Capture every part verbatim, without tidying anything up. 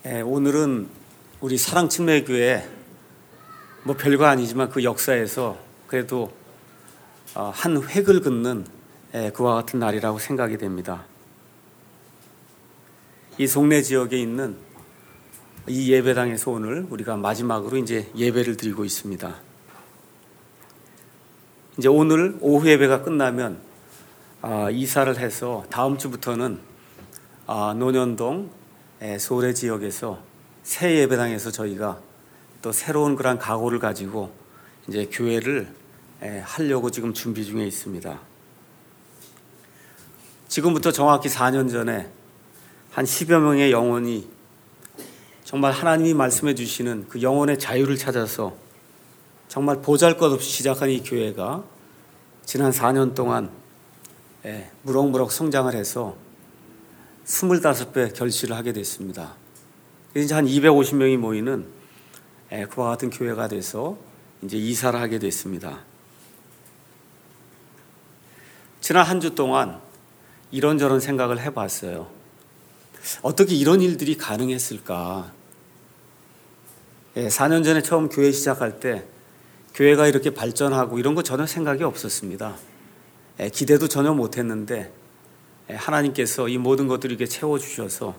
예, 오늘은 우리 사랑침례교회 뭐 별거 아니지만 그 역사에서 그래도 어, 한 획을 긋는 예, 그와 같은 날이라고 생각이 됩니다. 이 송내 지역에 있는 이 예배당에서 오늘 우리가 마지막으로 이제 예배를 드리고 있습니다. 이제 오늘 오후 예배가 끝나면 아, 이사를 해서 다음 주부터는 아, 논현동 예, 소래 지역에서 새 예배당에서 저희가 또 새로운 그런 각오를 가지고 이제 교회를 예, 하려고 지금 준비 중에 있습니다. 지금부터 정확히 사 년 전에 한 십여 명의 영혼이 정말 하나님이 말씀해 주시는 그 영혼의 자유를 찾아서 정말 보잘것없이 시작한 이 교회가 지난 사 년 동안 예, 무럭무럭 성장을 해서 스물다섯 배 결실을 하게 됐습니다. 이제 한 이백오십 명이 모이는 예, 그와 같은 교회가 돼서 이제 이사를 하게 됐습니다. 지난 한 주 동안 이런저런 생각을 해봤어요. 어떻게 이런 일들이 가능했을까? 예, 사 년 전에 처음 교회 시작할 때 교회가 이렇게 발전하고 이런 거 전혀 생각이 없었습니다. 예, 기대도 전혀 못했는데 예, 하나님께서 이 모든 것들을 이렇게 채워주셔서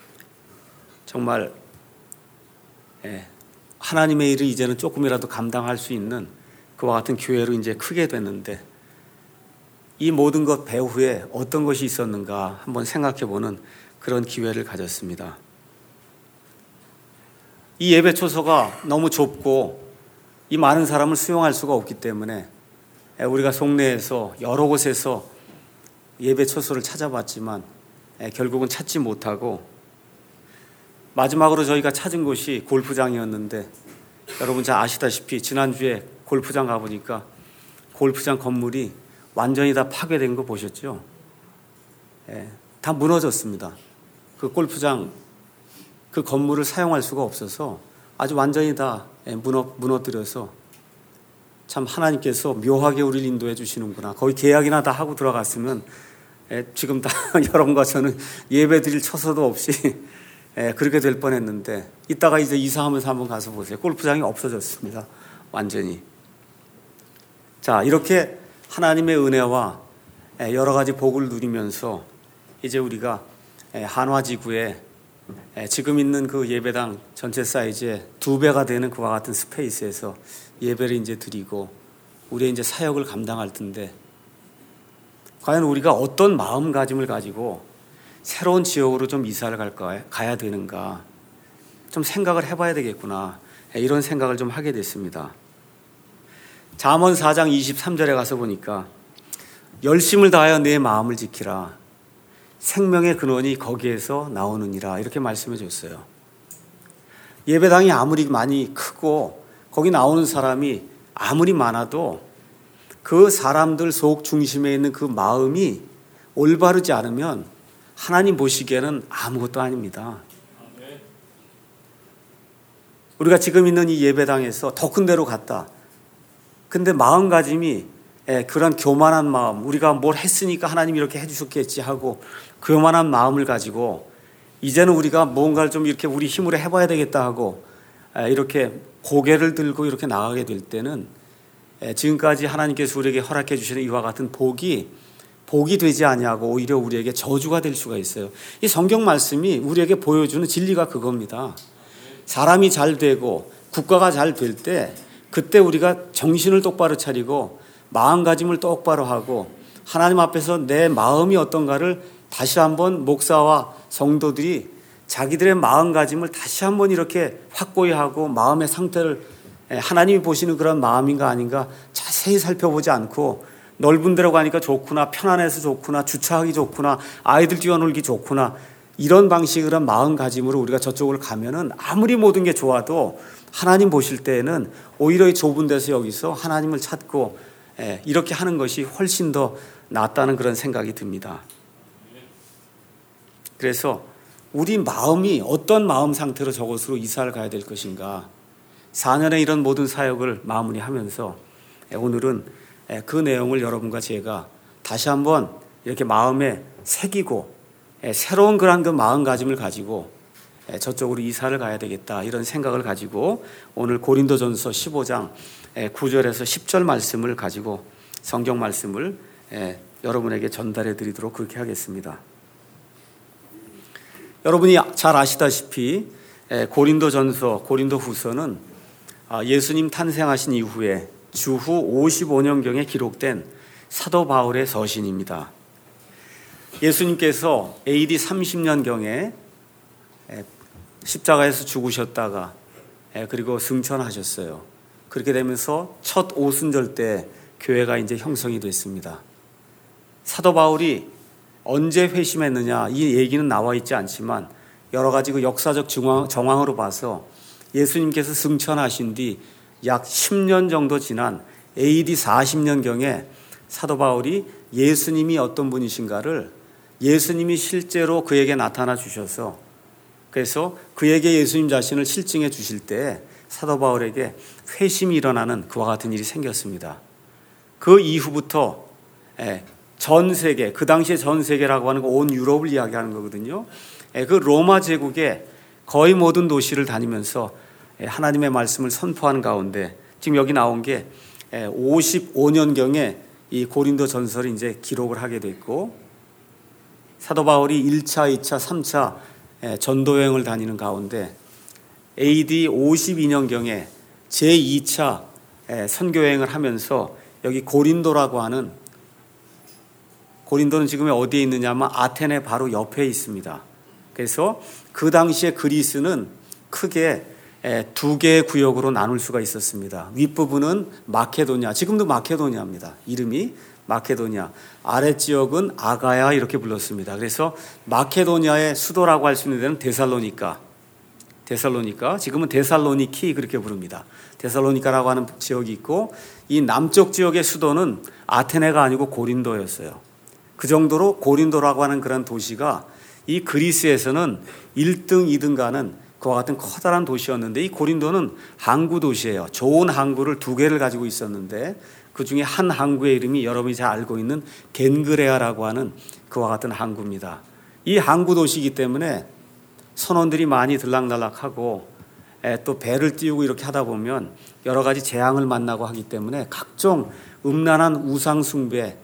정말 예, 하나님의 일을 이제는 조금이라도 감당할 수 있는 그와 같은 교회로 이제 크게 됐는데 이 모든 것 배후에 어떤 것이 있었는가 한번 생각해보는 그런 기회를 가졌습니다. 이 예배 초소가 너무 좁고 이 많은 사람을 수용할 수가 없기 때문에 우리가 송내에서 여러 곳에서 예배 초소를 찾아봤지만 결국은 찾지 못하고 마지막으로 저희가 찾은 곳이 골프장이었는데 여러분 잘 아시다시피 지난주에 골프장 가보니까 골프장 건물이 완전히 다 파괴된 거 보셨죠? 예, 다 무너졌습니다. 그 골프장 그 건물을 사용할 수가 없어서 아주 완전히 다 무너, 무너뜨려서 참 하나님께서 묘하게 우리를 인도해 주시는구나. 거의 계약이나 다 하고 들어갔으면 예, 지금 다 여러분과 저는 예배 드릴 처소도 없이 예, 그렇게 될 뻔했는데 이따가 이제 이사하면서 한번 가서 보세요. 골프장이 없어졌습니다. 완전히. 자, 이렇게 하나님의 은혜와 예, 여러 가지 복을 누리면서 이제 우리가 예, 한화지구에 예, 지금 있는 그 예배당 전체 사이즈의 두 배가 되는 그와 같은 스페이스에서 예배를 이제 드리고 우리의 이제 사역을 감당할 텐데 과연 우리가 어떤 마음가짐을 가지고 새로운 지역으로 좀 이사를 갈까, 가야 되는가 좀 생각을 해봐야 되겠구나 이런 생각을 좀 하게 됐습니다. 잠언 사 장 이십삼 절에 가서 보니까 열심을 다하여 내 마음을 지키라 생명의 근원이 거기에서 나오느니라 이렇게 말씀해 줬어요. 예배당이 아무리 많이 크고 거기 나오는 사람이 아무리 많아도 그 사람들 속 중심에 있는 그 마음이 올바르지 않으면 하나님 보시기에는 아무것도 아닙니다. 우리가 지금 있는 이 예배당에서 더 큰 데로 갔다. 근데 마음가짐이 그런 교만한 마음, 우리가 뭘 했으니까 하나님이 이렇게 해주셨겠지 하고 교만한 마음을 가지고 이제는 우리가 뭔가를 좀 이렇게 우리 힘으로 해봐야 되겠다 하고 이렇게 고개를 들고 이렇게 나가게 될 때는 지금까지 하나님께서 우리에게 허락해 주시는 이와 같은 복이 복이 되지 아니하고 오히려 우리에게 저주가 될 수가 있어요. 이 성경 말씀이 우리에게 보여주는 진리가 그겁니다. 사람이 잘 되고 국가가 잘 될 때 그때 우리가 정신을 똑바로 차리고 마음가짐을 똑바로 하고 하나님 앞에서 내 마음이 어떤가를 다시 한번 목사와 성도들이 자기들의 마음가짐을 다시 한번 이렇게 확고히 하고 마음의 상태를 하나님이 보시는 그런 마음인가 아닌가 자세히 살펴보지 않고 넓은 데로 가니까 좋구나, 편안해서 좋구나, 주차하기 좋구나, 아이들 뛰어놀기 좋구나 이런 방식의 그런 마음가짐으로 우리가 저쪽을 가면은 아무리 모든 게 좋아도 하나님 보실 때에는 오히려 이 좁은 데서 여기서 하나님을 찾고 이렇게 하는 것이 훨씬 더 낫다는 그런 생각이 듭니다. 그래서 우리 마음이 어떤 마음 상태로 저곳으로 이사를 가야 될 것인가 사 년의 이런 모든 사역을 마무리하면서 오늘은 그 내용을 여러분과 제가 다시 한번 이렇게 마음에 새기고 새로운 그런 그 마음가짐을 가지고 저쪽으로 이사를 가야 되겠다 이런 생각을 가지고 오늘 고린도전서 십오 장 구 절에서 십 절 말씀을 가지고 성경 말씀을 여러분에게 전달해 드리도록 그렇게 하겠습니다. 여러분이 잘 아시다시피 고린도전서, 고린도후서는 예수님 탄생하신 이후에 주후 오십오 년경에 기록된 사도 바울의 서신입니다. 예수님께서 에이디 삼십 년경에 십자가에서 죽으셨다가 그리고 승천하셨어요. 그렇게 되면서 첫 오순절 때 교회가 이제 형성이 됐습니다. 사도 바울이 언제 회심했느냐 이 얘기는 나와 있지 않지만 여러 가지 그 역사적 정황으로 봐서 예수님께서 승천하신 뒤 약 십 년 정도 지난 에이디 사십 년경에 사도 바울이 예수님이 어떤 분이신가를 예수님이 실제로 그에게 나타나 주셔서 그래서 그에게 예수님 자신을 실증해 주실 때 사도 바울에게 회심이 일어나는 그와 같은 일이 생겼습니다. 그 이후부터 전 세계, 그 당시에 전 세계라고 하는 거 온 유럽을 이야기하는 거거든요. 그 로마 제국의 거의 모든 도시를 다니면서 하나님의 말씀을 선포하는 가운데 지금 여기 나온 게 오십오 년경에 이 고린도 전설이 이제 기록을 하게 됐고 사도 바울이 일 차, 이 차, 삼 차 전도 여행을 다니는 가운데 에이디 오십이 년경에 제이 차 선교 여행을 하면서 여기 고린도라고 하는 고린도는 지금 어디에 있느냐 하면 아테네 바로 옆에 있습니다. 그래서 그 당시에 그리스는 크게 두 개의 구역으로 나눌 수가 있었습니다. 윗부분은 마케도냐, 지금도 마케도냐입니다. 이름이 마케도냐. 아랫지역은 아가야 이렇게 불렀습니다. 그래서 마케도냐의 수도라고 할 수 있는 데는 데살로니가, 데살로니가, 지금은 데살로니키 그렇게 부릅니다. 데살로니카라고 하는 지역이 있고 이 남쪽 지역의 수도는 아테네가 아니고 고린도였어요. 그 정도로 고린도라고 하는 그런 도시가 이 그리스에서는 일 등, 이 등 가는 그와 같은 커다란 도시였는데 이 고린도는 항구 도시예요. 좋은 항구를 두 개를 가지고 있었는데 그 중에 한 항구의 이름이 여러분이 잘 알고 있는 겐그레아라고 하는 그와 같은 항구입니다. 이 항구 도시이기 때문에 선원들이 많이 들락날락하고 또 배를 띄우고 이렇게 하다 보면 여러 가지 재앙을 만나고 하기 때문에 각종 음란한 우상 숭배,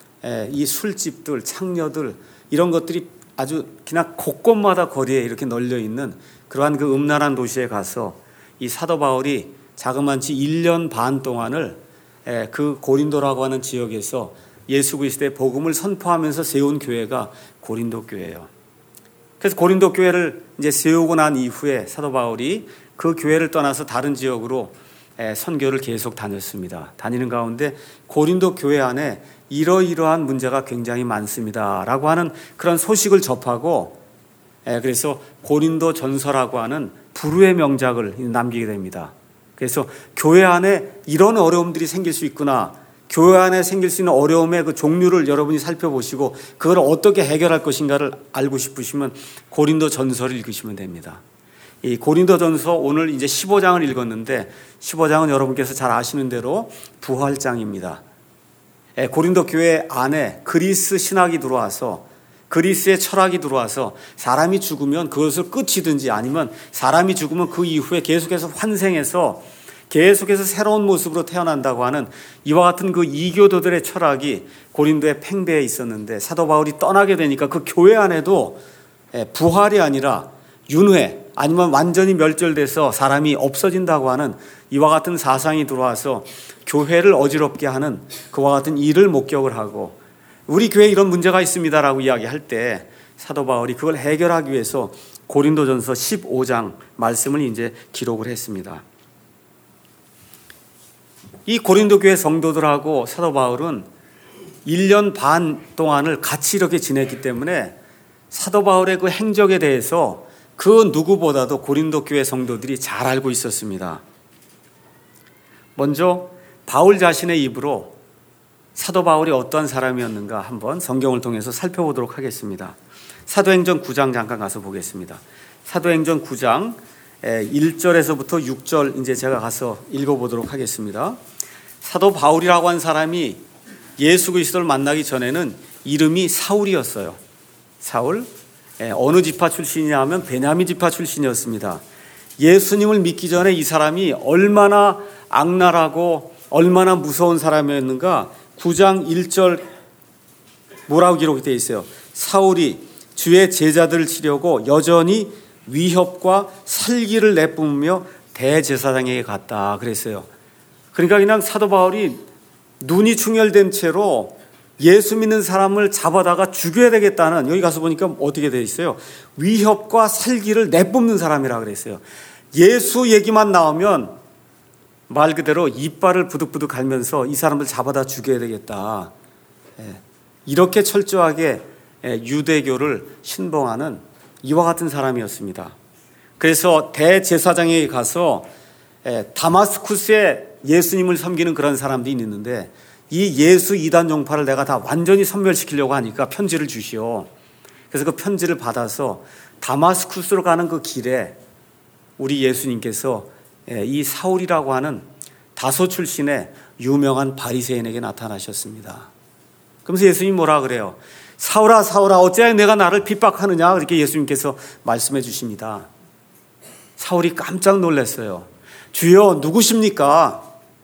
이 술집들, 창녀들 이런 것들이 아주 그냥 곳곳마다 거리에 이렇게 널려 있는 그러한 그 음란한 도시에 가서 이 사도 바울이 자그만치 일 년 반 동안을 그 고린도라고 하는 지역에서 예수 그리스도의 복음을 선포하면서 세운 교회가 고린도 교회예요. 그래서 고린도 교회를 이제 세우고 난 이후에 사도 바울이 그 교회를 떠나서 다른 지역으로 선교를 계속 다녔습니다. 다니는 가운데 고린도 교회 안에 이러이러한 문제가 굉장히 많습니다라고 하는 그런 소식을 접하고 그래서 고린도 전서라고 하는 불후의 명작을 남기게 됩니다. 그래서 교회 안에 이런 어려움들이 생길 수 있구나. 교회 안에 생길 수 있는 어려움의 그 종류를 여러분이 살펴보시고 그걸 어떻게 해결할 것인가를 알고 싶으시면 고린도 전서를 읽으시면 됩니다. 이 고린도 전서 오늘 이제 십오 장을 읽었는데 십오 장은 여러분께서 잘 아시는 대로 부활장입니다. 고린도 교회 안에 그리스 신학이 들어와서 그리스의 철학이 들어와서 사람이 죽으면 그것을 끝이든지 아니면 사람이 죽으면 그 이후에 계속해서 환생해서 계속해서 새로운 모습으로 태어난다고 하는 이와 같은 그 이교도들의 철학이 고린도에 팽배해 있었는데 사도 바울이 떠나게 되니까 그 교회 안에도 부활이 아니라 윤회 아니면 완전히 멸절돼서 사람이 없어진다고 하는 이와 같은 사상이 들어와서 교회를 어지럽게 하는 그와 같은 일을 목격을 하고 우리 교회에 이런 문제가 있습니다라고 이야기할 때 사도 바울이 그걸 해결하기 위해서 고린도전서 십오 장 말씀을 이제 기록을 했습니다. 이 고린도 교회 성도들하고 사도 바울은 일 년 반 동안을 같이 이렇게 지냈기 때문에 사도 바울의 그 행적에 대해서 그 누구보다도 고린도 교회 성도들이 잘 알고 있었습니다. 먼저 바울 자신의 입으로 사도 바울이 어떠한 사람이었는가 한번 성경을 통해서 살펴보도록 하겠습니다. 사도행전 구 장 잠깐 가서 보겠습니다. 사도행전 구 장 일 절에서부터 육 절 이제 제가 가서 읽어보도록 하겠습니다. 사도 바울이라고 한 사람이 예수 그리스도를 만나기 전에는 이름이 사울이었어요. 사울. 어느 지파 출신이냐 하면 베냐민 지파 출신이었습니다. 예수님을 믿기 전에 이 사람이 얼마나 악랄하고 얼마나 무서운 사람이었는가. 구 장 일 절 뭐라고 기록이 되어 있어요. 사울이 주의 제자들을 치려고 여전히 위협과 살기를 내뿜으며 대제사장에게 갔다 그랬어요. 그러니까 그냥 사도 바울이 눈이 충혈된 채로 예수 믿는 사람을 잡아다가 죽여야 되겠다는, 여기 가서 보니까 어떻게 되어 있어요. 위협과 살기를 내뿜는 사람이라 그랬어요. 예수 얘기만 나오면 말 그대로 이빨을 부득부득 갈면서 이 사람들 잡아다 죽여야 되겠다. 이렇게 철저하게 유대교를 신봉하는 이와 같은 사람이었습니다. 그래서 대제사장에게 가서 다마스쿠스에 예수님을 섬기는 그런 사람들이 있는데 이 예수 이단 종파를 내가 다 완전히 섬멸시키려고 하니까 편지를 주시오. 그래서 그 편지를 받아서 다마스쿠스로 가는 그 길에 우리 예수님께서 이 사울이라고 하는 다소 출신의 유명한 바리새인에게 나타나셨습니다. 그러면서 예수님이 뭐라 그래요? 사울아 사울아 어찌하여 내가 나를 핍박하느냐, 그렇게 예수님께서 말씀해 주십니다. 사울이 깜짝 놀랐어요. 주여 누구십니까?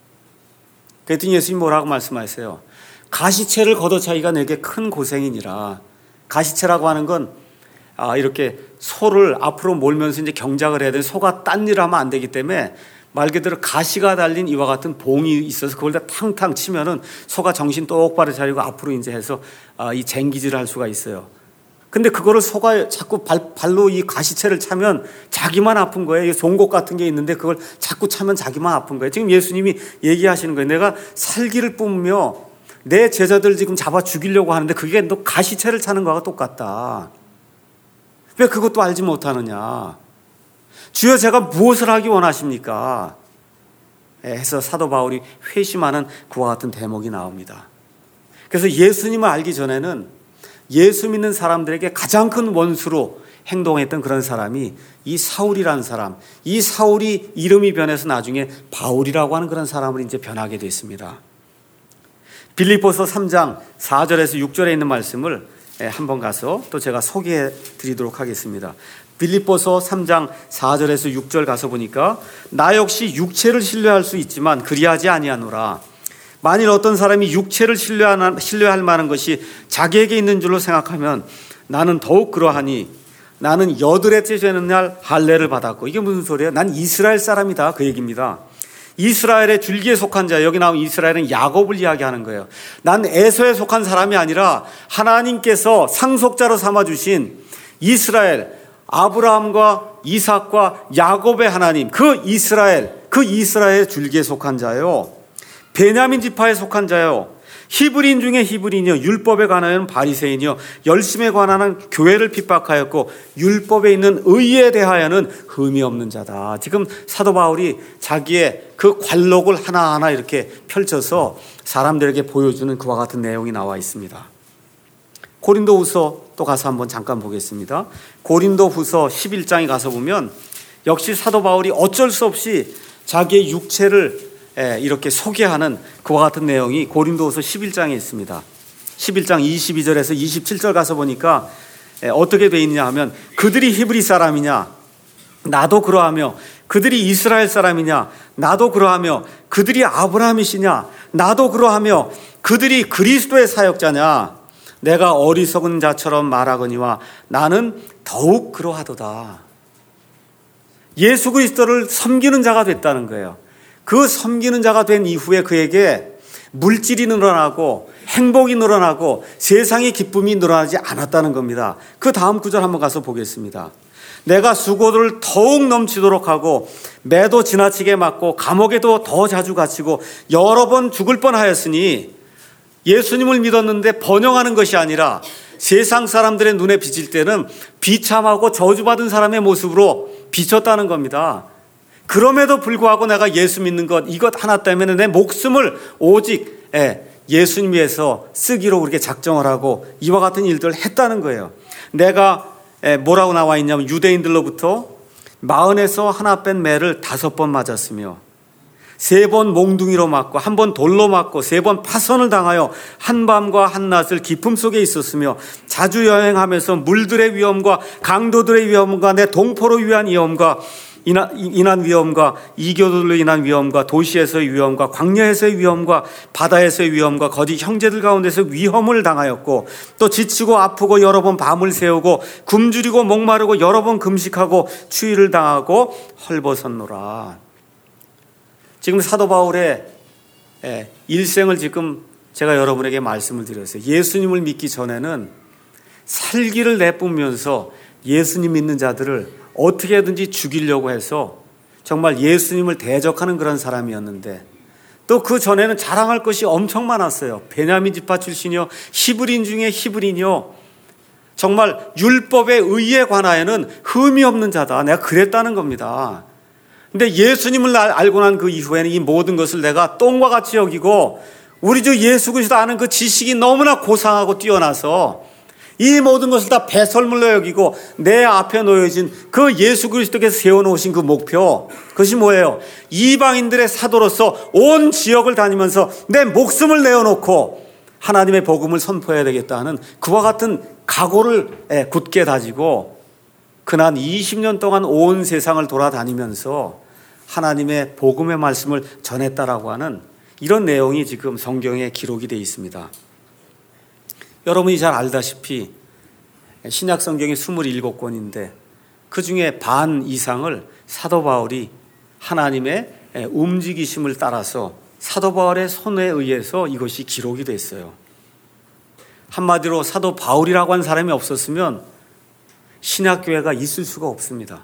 그랬더니 예수님이 뭐라고 말씀하세요? 가시채를 걷어차기가 내게 큰 고생이니라. 가시채라고 하는 건 아, 이렇게 소를 앞으로 몰면서 이제 경작을 해야 되는, 소가 딴 일을 하면 안 되기 때문에 말 그대로 가시가 달린 이와 같은 봉이 있어서 그걸 다 탕탕 치면은 소가 정신 똑바로 차리고 앞으로 이제 해서 아, 이 쟁기질을 할 수가 있어요. 근데 그거를 소가 자꾸 발, 발로 이 가시채를 차면 자기만 아픈 거예요. 송곳 같은 게 있는데 그걸 자꾸 차면 자기만 아픈 거예요. 지금 예수님이 얘기하시는 거예요. 내가 살기를 뿜으며 내 제자들 지금 잡아 죽이려고 하는데 그게 너 가시채를 차는 거와 똑같다. 왜 그것도 알지 못하느냐. 주여 제가 무엇을 하기 원하십니까? 해서 사도 바울이 회심하는 그와 같은 대목이 나옵니다. 그래서 예수님을 알기 전에는 예수 믿는 사람들에게 가장 큰 원수로 행동했던 그런 사람이 이 사울이라는 사람, 이 사울이 이름이 변해서 나중에 바울이라고 하는 그런 사람으로 이제 변하게 됐습니다. 빌립보서 삼 장 사 절에서 육 절에 있는 말씀을 한번 가서 또 제가 소개해 드리도록 하겠습니다. 빌립보서 삼 장 사 절에서 육 절 가서 보니까 나 역시 육체를 신뢰할 수 있지만 그리하지 아니하노라. 만일 어떤 사람이 육체를 신뢰할 만한 것이 자기에게 있는 줄로 생각하면 나는 더욱 그러하니 나는 여드레째 되는 날 할례를 받았고. 이게 무슨 소리예요? 난 이스라엘 사람이다, 그 얘기입니다. 이스라엘의 줄기에 속한 자, 여기 나온 이스라엘은 야곱을 이야기하는 거예요. 난 에서에 속한 사람이 아니라 하나님께서 상속자로 삼아주신 이스라엘, 아브라함과 이삭과 야곱의 하나님, 그 이스라엘, 그 이스라엘의 줄기에 속한 자요. 베냐민 지파에 속한 자요. 히브리인 중에 히브리인이요. 율법에 관하여는 바리새인이요. 열심에 관하여는 교회를 핍박하였고 율법에 있는 의에 대하여는 흠이 없는 자다. 지금 사도 바울이 자기의 그 관록을 하나하나 이렇게 펼쳐서 사람들에게 보여주는 그와 같은 내용이 나와 있습니다. 고린도후서 또 가서 한번 잠깐 보겠습니다. 고린도후서 십일 장에 가서 보면 역시 사도 바울이 어쩔 수 없이 자기의 육체를 이렇게 소개하는 그와 같은 내용이 고린도후서 십일 장에 있습니다. 십일 장 이십이 절에서 이십칠 절 가서 보니까 어떻게 되어 있냐 하면 그들이 히브리 사람이냐 나도 그러하며 그들이 이스라엘 사람이냐 나도 그러하며 그들이 아브라함이시냐 나도 그러하며 그들이 그리스도의 사역자냐 내가 어리석은 자처럼 말하거니와 나는 더욱 그러하도다. 예수 그리스도를 섬기는 자가 됐다는 거예요. 그 섬기는 자가 된 이후에 그에게 물질이 늘어나고 행복이 늘어나고 세상의 기쁨이 늘어나지 않았다는 겁니다. 그 다음 구절 한번 가서 보겠습니다. 내가 수고를 더욱 넘치도록 하고 매도 지나치게 맞고 감옥에도 더 자주 갇히고 여러 번 죽을 뻔하였으니 예수님을 믿었는데 번영하는 것이 아니라 세상 사람들의 눈에 비칠 때는 비참하고 저주받은 사람의 모습으로 비쳤다는 겁니다. 그럼에도 불구하고 내가 예수 믿는 것 이것 하나 때문에 내 목숨을 오직 예수님 위해서 쓰기로 그렇게 작정을 하고 이와 같은 일들을 했다는 거예요. 내가 뭐라고 나와 있냐면 유대인들로부터 마흔에서 하나 뺀 매를 다섯 번 맞았으며 세 번 몽둥이로 맞고 한 번 돌로 맞고 세 번 파선을 당하여 한밤과 한낮을 기품 속에 있었으며 자주 여행하면서 물들의 위험과 강도들의 위험과 내 동포로 위한 위험과 인한 위험과 이교도들로 인한 위험과 도시에서의 위험과 광야에서의 위험과 바다에서의 위험과 거짓 형제들 가운데서 위험을 당하였고 또 지치고 아프고 여러 번 밤을 새우고 굶주리고 목마르고 여러 번 금식하고 추위를 당하고 헐벗었노라. 지금 사도 바울의 일생을 지금 제가 여러분에게 말씀을 드렸어요. 예수님을 믿기 전에는 살기를 내뿜으면서 예수님 믿는 자들을 어떻게든지 죽이려고 해서 정말 예수님을 대적하는 그런 사람이었는데 또 그 전에는 자랑할 것이 엄청 많았어요. 베냐민 지파 출신이요, 히브리인 중에 히브리인이요, 정말 율법의 의에 관하여는 흠이 없는 자다, 내가 그랬다는 겁니다. 근데 예수님을 알고 난 그 이후에는 이 모든 것을 내가 똥과 같이 여기고 우리 주 예수 그리스도 아는 그 지식이 너무나 고상하고 뛰어나서 이 모든 것을 다 배설물로 여기고 내 앞에 놓여진 그 예수 그리스도께서 세워놓으신 그 목표, 그것이 뭐예요? 이방인들의 사도로서 온 지역을 다니면서 내 목숨을 내어놓고 하나님의 복음을 선포해야 되겠다는 그와 같은 각오를 굳게 다지고 그난 이십 년 동안 온 세상을 돌아다니면서 하나님의 복음의 말씀을 전했다라고 하는 이런 내용이 지금 성경에 기록이 되어 있습니다. 여러분이 잘 알다시피 신약 성경이 이십칠 권인데 그 중에 반 이상을 사도 바울이 하나님의 움직이심을 따라서 사도 바울의 손에 의해서 이것이 기록이 됐어요. 한마디로 사도 바울이라고 한 사람이 없었으면 신약교회가 있을 수가 없습니다.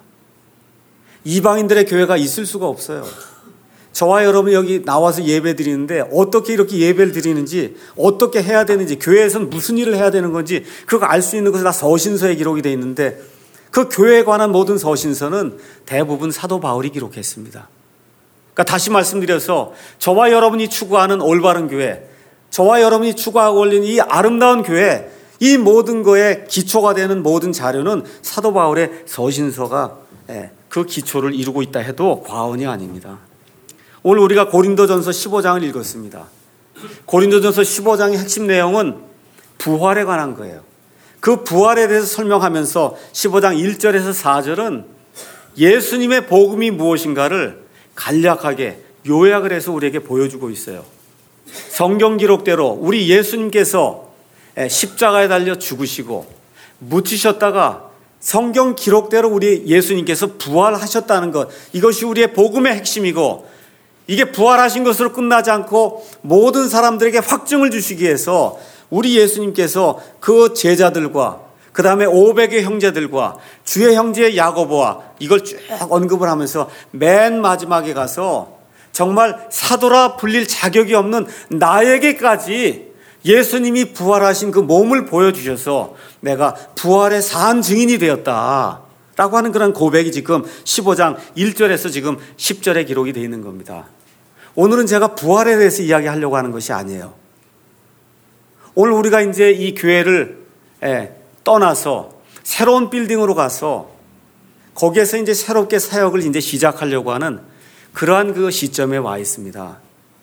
이방인들의 교회가 있을 수가 없어요. 저와 여러분이 여기 나와서 예배 드리는데 어떻게 이렇게 예배를 드리는지, 어떻게 해야 되는지, 교회에서는 무슨 일을 해야 되는 건지 그거 알 수 있는 것은 다 서신서에 기록이 되어 있는데 그 교회에 관한 모든 서신서는 대부분 사도 바울이 기록했습니다. 그러니까 다시 말씀드려서 저와 여러분이 추구하는 올바른 교회, 저와 여러분이 추구하고 올리는 이 아름다운 교회, 이 모든 거에 기초가 되는 모든 자료는 사도 바울의 서신서가 그 기초를 이루고 있다 해도 과언이 아닙니다. 오늘 우리가 고린도전서 십오 장을 읽었습니다. 고린도전서 십오 장의 핵심 내용은 부활에 관한 거예요. 그 부활에 대해서 설명하면서 십오 장 일 절에서 사 절은 예수님의 복음이 무엇인가를 간략하게 요약을 해서 우리에게 보여주고 있어요. 성경 기록대로 우리 예수님께서 십자가에 달려 죽으시고 묻히셨다가 성경 기록대로 우리 예수님께서 부활하셨다는 것, 이것이 우리의 복음의 핵심이고, 이게 부활하신 것으로 끝나지 않고 모든 사람들에게 확증을 주시기 위해서 우리 예수님께서 그 제자들과 그 다음에 오백의 형제들과 주의 형제 야고보와 이걸 쭉 언급을 하면서 맨 마지막에 가서 정말 사도라 불릴 자격이 없는 나에게까지 예수님이 부활하신 그 몸을 보여주셔서 내가 부활의 사한 증인이 되었다 라고 하는 그런 고백이 지금 십오 장 일 절에서 지금 십 절에 기록이 되어 있는 겁니다. 오늘은 제가 부활에 대해서 이야기하려고 하는 것이 아니에요. 오늘 우리가 이제 이 교회를 떠나서 새로운 빌딩으로 가서 거기에서 이제 새롭게 사역을 이제 시작하려고 하는 그러한 그 시점에 와 있습니다.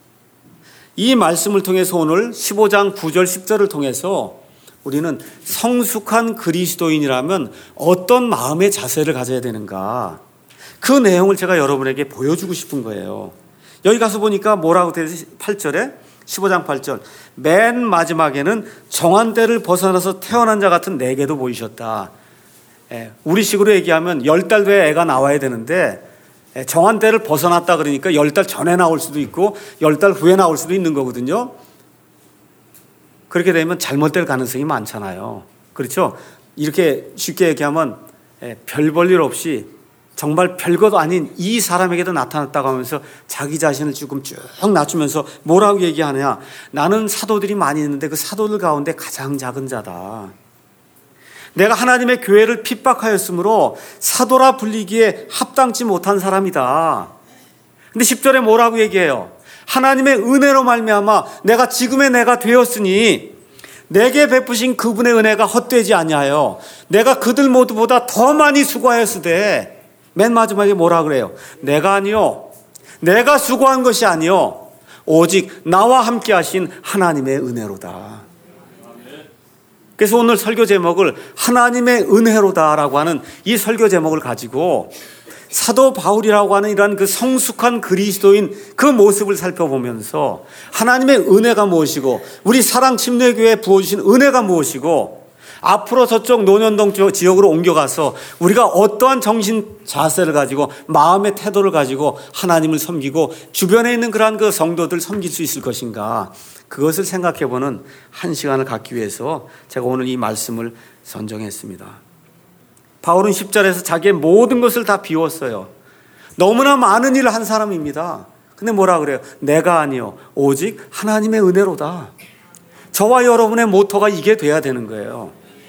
이 말씀을 통해서 오늘 십오 장 구 절 십 절을 통해서 우리는 성숙한 그리스도인이라면 어떤 마음의 자세를 가져야 되는가, 그 내용을 제가 여러분에게 보여주고 싶은 거예요. 여기 가서 보니까 뭐라고 되어 있어요? 팔 절에 십오 장 팔 절, 맨 마지막에는 정한 때를 벗어나서 태어난 자 같은 내게도 보이셨다. 우리식으로 얘기하면 열 달 뒤에 애가 나와야 되는데 정한 때를 벗어났다 그러니까 열 달 전에 나올 수도 있고 열 달 후에 나올 수도 있는 거거든요. 그렇게 되면 잘못될 가능성이 많잖아요. 그렇죠? 이렇게 쉽게 얘기하면 별 볼 일 없이 정말 별것도 아닌 이 사람에게도 나타났다고 하면서 자기 자신을 조금 쭉 낮추면서 뭐라고 얘기하느냐, 나는 사도들이 많이 있는데 그 사도들 가운데 가장 작은 자다. 내가 하나님의 교회를 핍박하였으므로 사도라 불리기에 합당치 못한 사람이다. 근데 십 절에 뭐라고 얘기해요? 하나님의 은혜로 말미암아 내가 지금의 내가 되었으니 내게 베푸신 그분의 은혜가 헛되지 아니하여 내가 그들 모두보다 더 많이 수고하였으되, 맨 마지막에 뭐라 그래요? 내가 아니요 내가 수고한 것이 아니요 오직 나와 함께 하신 하나님의 은혜로다. 그래서 오늘 설교 제목을 하나님의 은혜로다라고 하는 이 설교 제목을 가지고 사도 바울이라고 하는 이런 그 성숙한 그리스도인 그 모습을 살펴보면서 하나님의 은혜가 무엇이고 우리 사랑 침례교회에 부어주신 은혜가 무엇이고 앞으로 저쪽 논현동 지역으로 옮겨가서 우리가 어떠한 정신 자세를 가지고 마음의 태도를 가지고 하나님을 섬기고 주변에 있는 그러한 그 성도들 섬길 수 있을 것인가, 그것을 생각해보는 한 시간을 갖기 위해서 제가 오늘 이 말씀을 선정했습니다. 바울은 십 절에서 자기의 모든 것을 다 비웠어요. 너무나 많은 일을 한 사람입니다. 근데 뭐라 그래요? 내가 아니요 오직 하나님의 은혜로다. 저와 여러분의 모토가 이게 돼야 되는 거예요.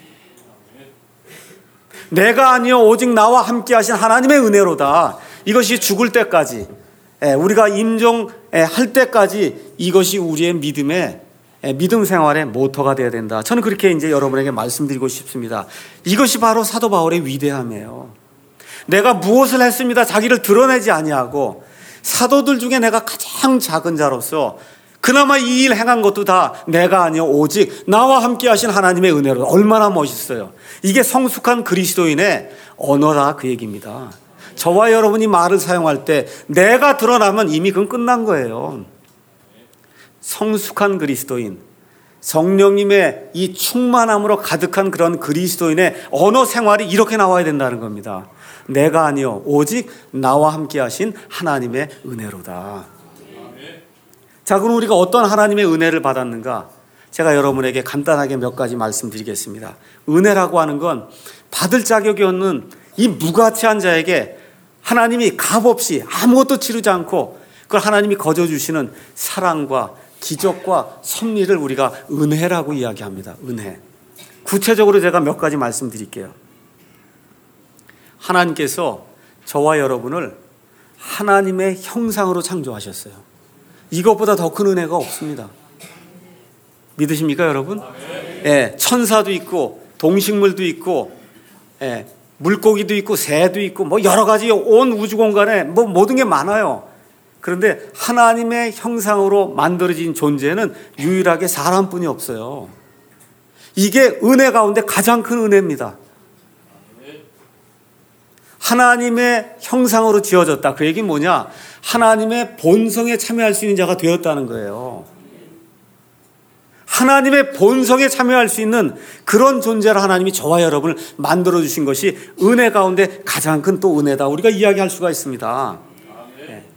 내가 아니요 오직 나와 함께 하신 하나님의 은혜로다. 이것이 죽을 때까지, 우리가 임종할 때까지 이것이 우리의 믿음의 믿음 생활의 모토가 되어야 된다. 저는 그렇게 이제 여러분에게 말씀드리고 싶습니다. 이것이 바로 사도 바울의 위대함이에요. 내가 무엇을 했습니다. 자기를 드러내지 아니하고 사도들 중에 내가 가장 작은 자로서 그나마 이 일 행한 것도 다 내가 아니요 오직 나와 함께 하신 하나님의 은혜로. 얼마나 멋있어요. 이게 성숙한 그리스도인의 언어다, 그 얘기입니다. 저와 여러분이 말을 사용할 때 내가 드러나면 이미 그건 끝난 거예요. 성숙한 그리스도인, 성령님의 이 충만함으로 가득한 그런 그리스도인의 언어 생활이 이렇게 나와야 된다는 겁니다. 내가 아니요 오직 나와 함께 하신 하나님의 은혜로다. 자, 그럼 우리가 어떤 하나님의 은혜를 받았는가? 제가 여러분에게 간단하게 몇 가지 말씀드리겠습니다. 은혜라고 하는 건 받을 자격이 없는 이 무가치한 자에게 하나님이 값없이 아무것도 치르지 않고 그걸 하나님이 거저 주시는 사랑과 기적과 섭리를 우리가 은혜라고 이야기합니다. 은혜. 구체적으로 제가 몇 가지 말씀드릴게요. 하나님께서 저와 여러분을 하나님의 형상으로 창조하셨어요. 이것보다 더 큰 은혜가 없습니다. 믿으십니까, 여러분? 예, 천사도 있고 동식물도 있고, 예, 물고기도 있고 새도 있고 뭐 여러 가지 온 우주 공간에 뭐 모든 게 많아요. 그런데 하나님의 형상으로 만들어진 존재는 유일하게 사람뿐이 없어요. 이게 은혜 가운데 가장 큰 은혜입니다. 하나님의 형상으로 지어졌다. 그 얘기는 뭐냐? 하나님의 본성에 참여할 수 있는 자가 되었다는 거예요. 하나님의 본성에 참여할 수 있는 그런 존재를 하나님이 저와 여러분을 만들어주신 것이 은혜 가운데 가장 큰 또 은혜다. 우리가 이야기할 수가 있습니다. 네.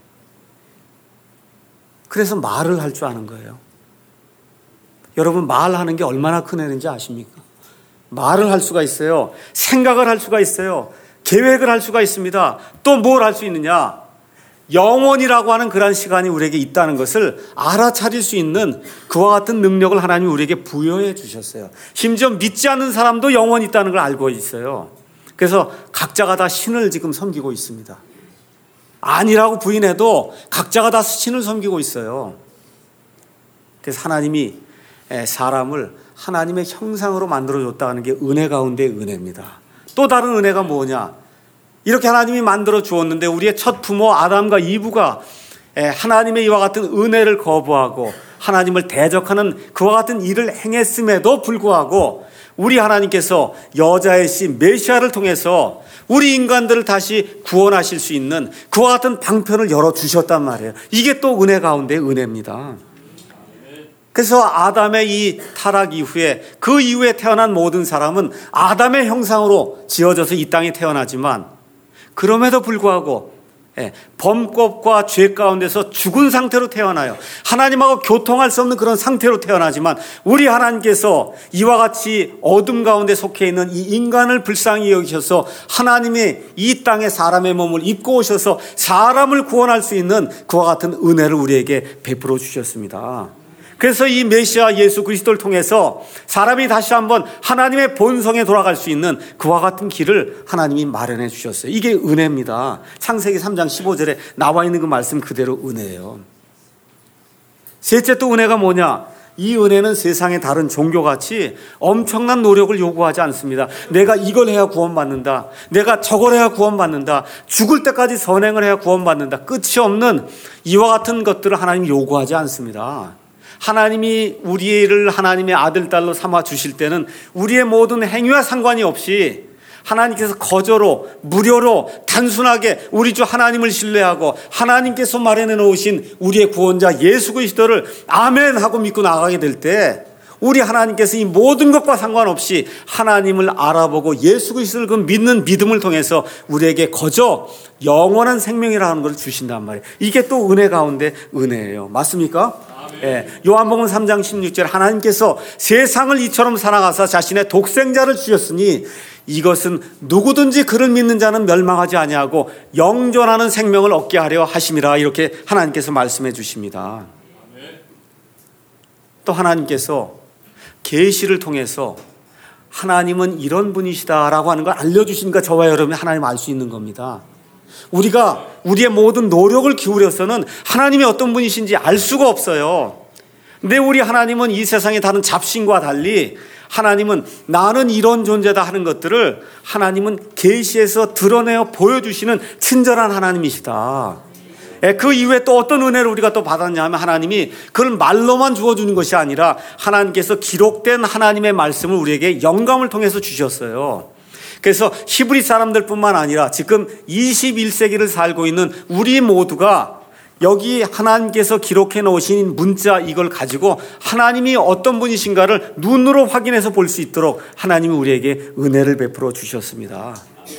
그래서 말을 할 줄 아는 거예요. 여러분, 말하는 게 얼마나 큰 은혜인지 아십니까? 말을 할 수가 있어요. 생각을 할 수가 있어요. 계획을 할 수가 있습니다. 또 뭘 할 수 있느냐? 영혼이라고 하는 그런 시간이 우리에게 있다는 것을 알아차릴 수 있는 그와 같은 능력을 하나님이 우리에게 부여해 주셨어요. 심지어 믿지 않는 사람도 영혼이 있다는 걸 알고 있어요. 그래서 각자가 다 신을 지금 섬기고 있습니다. 아니라고 부인해도 각자가 다 신을 섬기고 있어요. 그래서 하나님이 사람을 하나님의 형상으로 만들어줬다는 게 은혜 가운데 은혜입니다. 또 다른 은혜가 뭐냐? 이렇게 하나님이 만들어 주었는데 우리의 첫 부모 아담과 이브가 하나님의 이와 같은 은혜를 거부하고 하나님을 대적하는 그와 같은 일을 행했음에도 불구하고 우리 하나님께서 여자의 씨 메시아를 통해서 우리 인간들을 다시 구원하실 수 있는 그와 같은 방편을 열어주셨단 말이에요. 이게 또 은혜 가운데 은혜입니다. 그래서 아담의 이 타락 이후에 그 이후에 태어난 모든 사람은 아담의 형상으로 지어져서 이 땅에 태어나지만 그럼에도 불구하고 범법과 죄 가운데서 죽은 상태로 태어나요. 하나님하고 교통할 수 없는 그런 상태로 태어나지만 우리 하나님께서 이와 같이 어둠 가운데 속해 있는 이 인간을 불쌍히 여기셔서 하나님이 이 땅에 사람의 몸을 입고 오셔서 사람을 구원할 수 있는 그와 같은 은혜를 우리에게 베풀어 주셨습니다. 그래서 이 메시아 예수 그리스도를 통해서 사람이 다시 한번 하나님의 본성에 돌아갈 수 있는 그와 같은 길을 하나님이 마련해 주셨어요. 이게 은혜입니다. 창세기 삼 장 십오 절에 나와 있는 그 말씀 그대로 은혜예요. 셋째 또 은혜가 뭐냐? 이 은혜는 세상의 다른 종교같이 엄청난 노력을 요구하지 않습니다. 내가 이걸 해야 구원받는다, 내가 저걸 해야 구원받는다, 죽을 때까지 선행을 해야 구원받는다, 끝이 없는 이와 같은 것들을 하나님이 요구하지 않습니다. 하나님이 우리를 하나님의 아들, 딸로 삼아 주실 때는 우리의 모든 행위와 상관이 없이 하나님께서 거저로, 무료로, 단순하게 우리 주 하나님을 신뢰하고 하나님께서 마련해 놓으신 우리의 구원자 예수 그리스도를 아멘 하고 믿고 나가게 될 때 우리 하나님께서 이 모든 것과 상관없이 하나님을 알아보고 예수 그리스도를 그 믿는 믿음을 통해서 우리에게 거저 영원한 생명이라는 걸 주신단 말이에요. 이게 또 은혜 가운데 은혜예요. 맞습니까? 예, 요한복음 삼 장 십육 절 하나님께서 세상을 이처럼 사랑하사 자신의 독생자를 주셨으니 이것은 누구든지 그를 믿는 자는 멸망하지 아니하고 영존하는 생명을 얻게 하려 하심이라, 이렇게 하나님께서 말씀해 주십니다. 또 하나님께서 계시를 통해서 하나님은 이런 분이시다라고 하는 걸 알려주시니까 저와 여러분이 하나님 알 수 있는 겁니다. 우리가 우리의 모든 노력을 기울여서는 하나님이 어떤 분이신지 알 수가 없어요. 근데 우리 하나님은 이 세상의 다른 잡신과 달리 하나님은 나는 이런 존재다 하는 것들을 하나님은 계시에서 드러내어 보여주시는 친절한 하나님이시다. 그 이후에 또 어떤 은혜를 우리가 또 받았냐 하면 하나님이 그걸 말로만 주어주는 것이 아니라 하나님께서 기록된 하나님의 말씀을 우리에게 영감을 통해서 주셨어요. 그래서 히브리 사람들뿐만 아니라 지금 이십일 세기를 살고 있는 우리 모두가 여기 하나님께서 기록해 놓으신 문자 이걸 가지고 하나님이 어떤 분이신가를 눈으로 확인해서 볼 수 있도록 하나님이 우리에게 은혜를 베풀어 주셨습니다.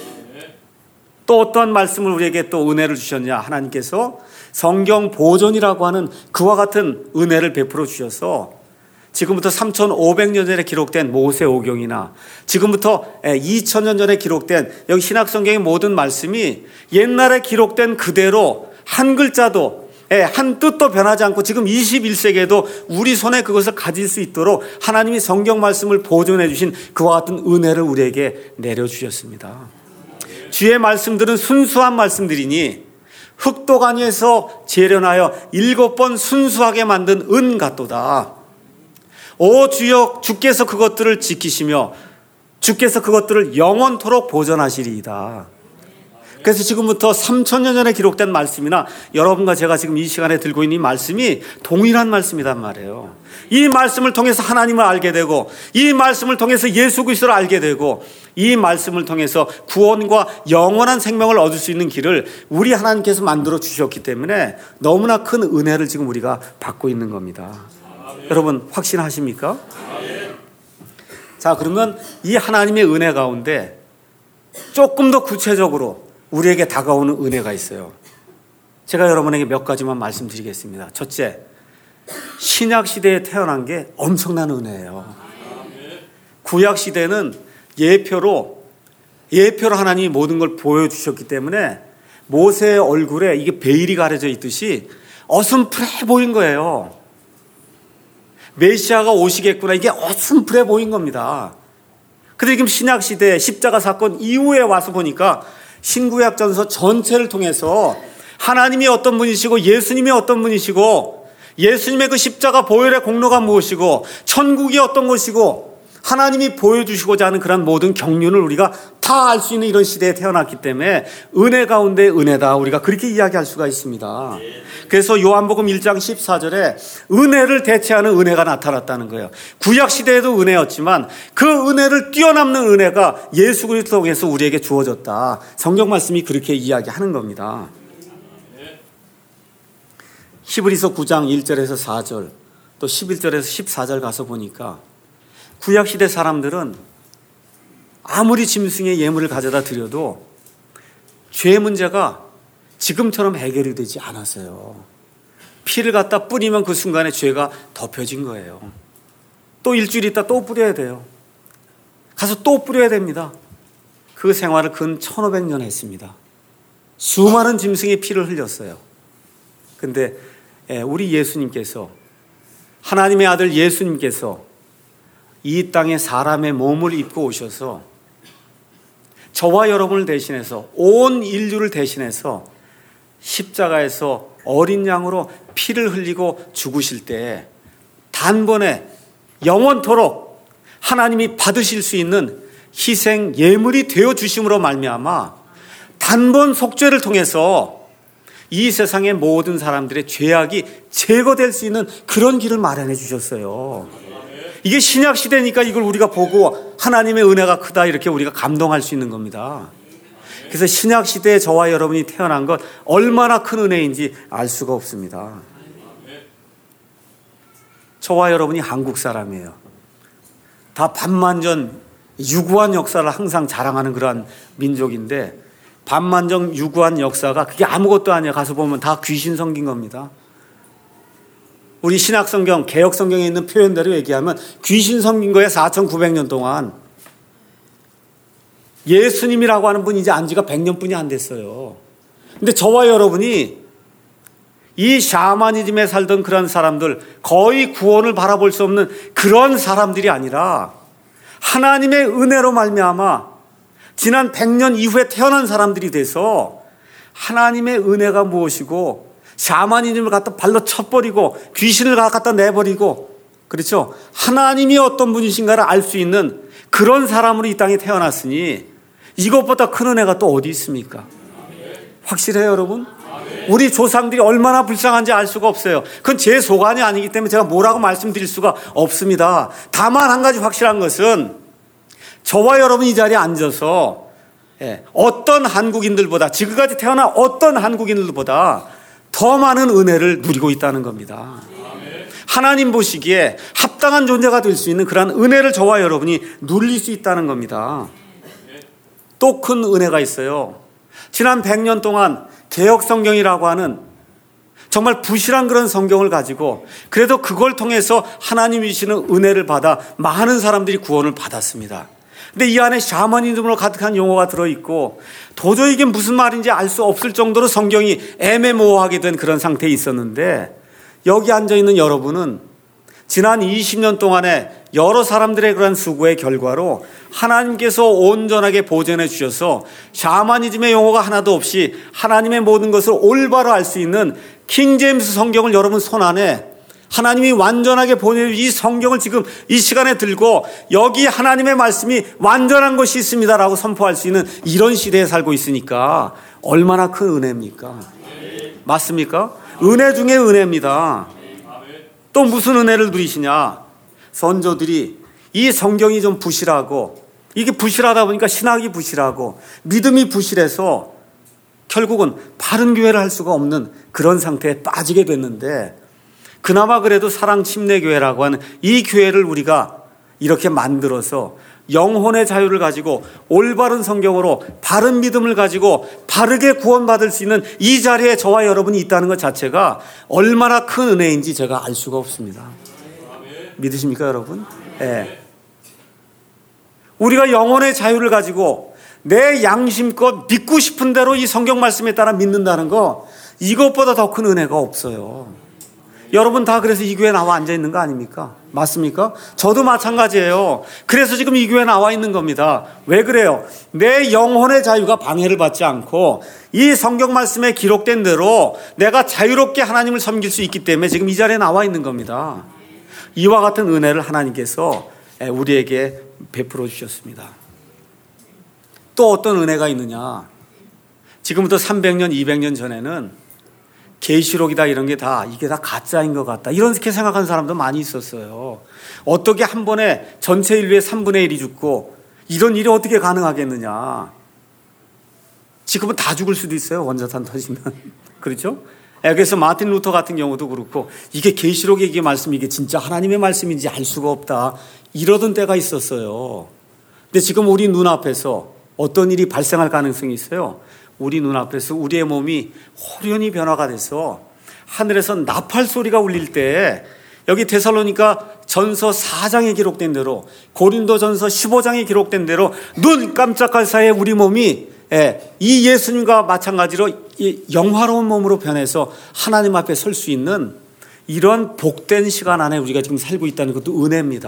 또 어떠한 말씀을 우리에게 또 은혜를 주셨냐, 하나님께서 성경 보존이라고 하는 그와 같은 은혜를 베풀어 주셔서 지금부터 삼천오백 년 전에 기록된 모세오경이나 지금부터 이천 년 전에 기록된 여기 신약성경의 모든 말씀이 옛날에 기록된 그대로 한 글자도 한 뜻도 변하지 않고 지금 이십일 세기에도 우리 손에 그것을 가질 수 있도록 하나님이 성경 말씀을 보존해 주신 그와 같은 은혜를 우리에게 내려주셨습니다. 주의 말씀들은 순수한 말씀들이니 흙도가니에서 재련하여 일곱 번 순수하게 만든 은 같도다. 오 주여, 주께서 그것들을 지키시며 주께서 그것들을 영원토록 보존하시리이다. 그래서 지금부터 삼천 년 전에 기록된 말씀이나 여러분과 제가 지금 이 시간에 들고 있는 이 말씀이 동일한 말씀이란 말이에요. 이 말씀을 통해서 하나님을 알게 되고 이 말씀을 통해서 예수 그리스도를 알게 되고 이 말씀을 통해서 구원과 영원한 생명을 얻을 수 있는 길을 우리 하나님께서 만들어 주셨기 때문에 너무나 큰 은혜를 지금 우리가 받고 있는 겁니다. 아멘. 여러분 확신하십니까? 아멘. 자, 그러면 이 하나님의 은혜 가운데 조금 더 구체적으로 우리에게 다가오는 은혜가 있어요. 제가 여러분에게 몇 가지만 말씀드리겠습니다. 첫째, 신약 시대에 태어난 게 엄청난 은혜예요. 구약 시대는 예표로 예표로 하나님이 모든 걸 보여주셨기 때문에 모세의 얼굴에 이게 베일이 가려져 있듯이 어슴푸레 보인 거예요. 메시아가 오시겠구나, 이게 어슴푸레 보인 겁니다. 근데 지금 신약 시대 십자가 사건 이후에 와서 보니까 신구약전서 전체를 통해서 하나님이 어떤 분이시고 예수님이 어떤 분이시고 예수님의 그 십자가 보혈의 공로가 무엇이고 천국이 어떤 것이고 하나님이 보여주시고자 하는 그런 모든 경륜을 우리가 다 알 수 있는 이런 시대에 태어났기 때문에 은혜 가운데 은혜다, 우리가 그렇게 이야기할 수가 있습니다. 그래서 요한복음 일 장 십사 절에 은혜를 대체하는 은혜가 나타났다는 거예요. 구약 시대에도 은혜였지만 그 은혜를 뛰어넘는 은혜가 예수 그리스도 통해서 우리에게 주어졌다. 성경 말씀이 그렇게 이야기하는 겁니다. 히브리서 구 장 일 절에서 사 절 또 십일 절에서 십사 절 가서 보니까 구약 시대 사람들은 아무리 짐승의 예물을 가져다 드려도 죄 문제가 지금처럼 해결이 되지 않았어요. 피를 갖다 뿌리면 그 순간에 죄가 덮여진 거예요. 또 일주일 있다 또 뿌려야 돼요. 가서 또 뿌려야 됩니다. 그 생활을 근 천오백 년 했습니다. 수많은 짐승의 피를 흘렸어요. 근데 우리 예수님께서, 하나님의 아들 예수님께서 이 땅에 사람의 몸을 입고 오셔서 저와 여러분을 대신해서 온 인류를 대신해서 십자가에서 어린 양으로 피를 흘리고 죽으실 때 단번에 영원토록 하나님이 받으실 수 있는 희생 예물이 되어 주심으로 말미암아 단번 속죄를 통해서 이 세상의 모든 사람들의 죄악이 제거될 수 있는 그런 길을 마련해 주셨어요. 이게 신약 시대니까 이걸 우리가 보고 하나님의 은혜가 크다 이렇게 우리가 감동할 수 있는 겁니다. 그래서 신약 시대에 저와 여러분이 태어난 것 얼마나 큰 은혜인지 알 수가 없습니다. 저와 여러분이 한국 사람이에요. 다 반만전 유구한 역사를 항상 자랑하는 그러한 민족인데 반만전 유구한 역사가 그게 아무것도 아니에요. 가서 보면 다 귀신 섬긴 겁니다. 우리 신약성경, 개혁성경에 있는 표현대로 얘기하면 귀신 섬긴 거에 사천구백 년 동안 예수님이라고 하는 분이 이제 안지가 백 년뿐이 안 됐어요. 근데 저와 여러분이 이 샤머니즘에 살던 그런 사람들, 거의 구원을 바라볼 수 없는 그런 사람들이 아니라 하나님의 은혜로 말미암아 지난 백 년 이후에 태어난 사람들이 돼서 하나님의 은혜가 무엇이고 샤머니즘을 갖다 발로 쳐버리고 귀신을 갖다 내버리고, 그렇죠, 하나님이 어떤 분이신가를 알 수 있는 그런 사람으로 이 땅에 태어났으니 이것보다 큰 은혜가 또 어디 있습니까? 확실해요, 여러분? 우리 조상들이 얼마나 불쌍한지 알 수가 없어요. 그건 제 소관이 아니기 때문에 제가 뭐라고 말씀드릴 수가 없습니다. 다만 한 가지 확실한 것은 저와 여러분이 이 자리에 앉아서 어떤 한국인들보다, 지금까지 태어난 어떤 한국인들보다 더 많은 은혜를 누리고 있다는 겁니다. 하나님 보시기에 합당한 존재가 될 수 있는 그러한 은혜를 저와 여러분이 누릴 수 있다는 겁니다. 또 큰 은혜가 있어요. 지난 백 년 동안 개혁성경이라고 하는 정말 부실한 그런 성경을 가지고 그래도 그걸 통해서 하나님이 주시는 은혜를 받아 많은 사람들이 구원을 받았습니다. 근데 이 안에 샤머니즘으로 가득한 용어가 들어있고 도저히 이게 무슨 말인지 알 수 없을 정도로 성경이 애매모호하게 된 그런 상태에 있었는데, 여기 앉아있는 여러분은 지난 이십 년 동안에 여러 사람들의 그런 수고의 결과로 하나님께서 온전하게 보존해 주셔서 샤머니즘의 용어가 하나도 없이 하나님의 모든 것을 올바로 알 수 있는 킹제임스 성경을 여러분 손안에 하나님이 완전하게 보내준 이 성경을 지금 이 시간에 들고 여기 하나님의 말씀이 완전한 것이 있습니다라고 선포할 수 있는 이런 시대에 살고 있으니까 얼마나 큰 은혜입니까? 맞습니까? 은혜 중에 은혜입니다. 또 무슨 은혜를 누리시냐? 선조들이 이 성경이 좀 부실하고, 이게 부실하다 보니까 신학이 부실하고 믿음이 부실해서 결국은 바른 교회를 할 수가 없는 그런 상태에 빠지게 됐는데, 그나마 그래도 사랑침례교회라고 하는 이 교회를 우리가 이렇게 만들어서 영혼의 자유를 가지고 올바른 성경으로 바른 믿음을 가지고 바르게 구원받을 수 있는 이 자리에 저와 여러분이 있다는 것 자체가 얼마나 큰 은혜인지 제가 알 수가 없습니다. 믿으십니까, 여러분? 네. 우리가 영혼의 자유를 가지고 내 양심껏 믿고 싶은 대로 이 성경 말씀에 따라 믿는다는 거, 이것보다 더 큰 은혜가 없어요. 여러분 다 그래서 이 교회에 나와 앉아 있는 거 아닙니까? 맞습니까? 저도 마찬가지예요. 그래서 지금 이 교회에 나와 있는 겁니다. 왜 그래요? 내 영혼의 자유가 방해를 받지 않고 이 성경 말씀에 기록된 대로 내가 자유롭게 하나님을 섬길 수 있기 때문에 지금 이 자리에 나와 있는 겁니다. 이와 같은 은혜를 하나님께서 우리에게 베풀어 주셨습니다. 또 어떤 은혜가 있느냐? 지금부터 삼백 년, 이백 년 전에는 계시록이다 이런 게 다 이게 다 가짜인 것 같다 이렇게 생각하는 사람도 많이 있었어요. 어떻게 한 번에 전체 인류의 삼분의 일이 죽고 이런 일이 어떻게 가능하겠느냐. 지금은 다 죽을 수도 있어요, 원자탄 터지면. 그렇죠? 그래서 마틴 루터 같은 경우도 그렇고 이게 계시록의 이게 말씀, 이게 진짜 하나님의 말씀인지 알 수가 없다 이러던 때가 있었어요. 근데 지금 우리 눈앞에서 어떤 일이 발생할 가능성이 있어요. 우리 눈앞에서 우리의 몸이 호련히 변화가 돼서 하늘에서 나팔 소리가 울릴 때, 여기 데살로니가 전서 사 장에 기록된 대로, 고린도 전서 십오 장에 기록된 대로 눈 깜짝할 사이에 우리 몸이 이 예수님과 마찬가지로 영화로운 몸으로 변해서 하나님 앞에 설 수 있는 이런 복된 시간 안에 우리가 지금 살고 있다는 것도 은혜입니다.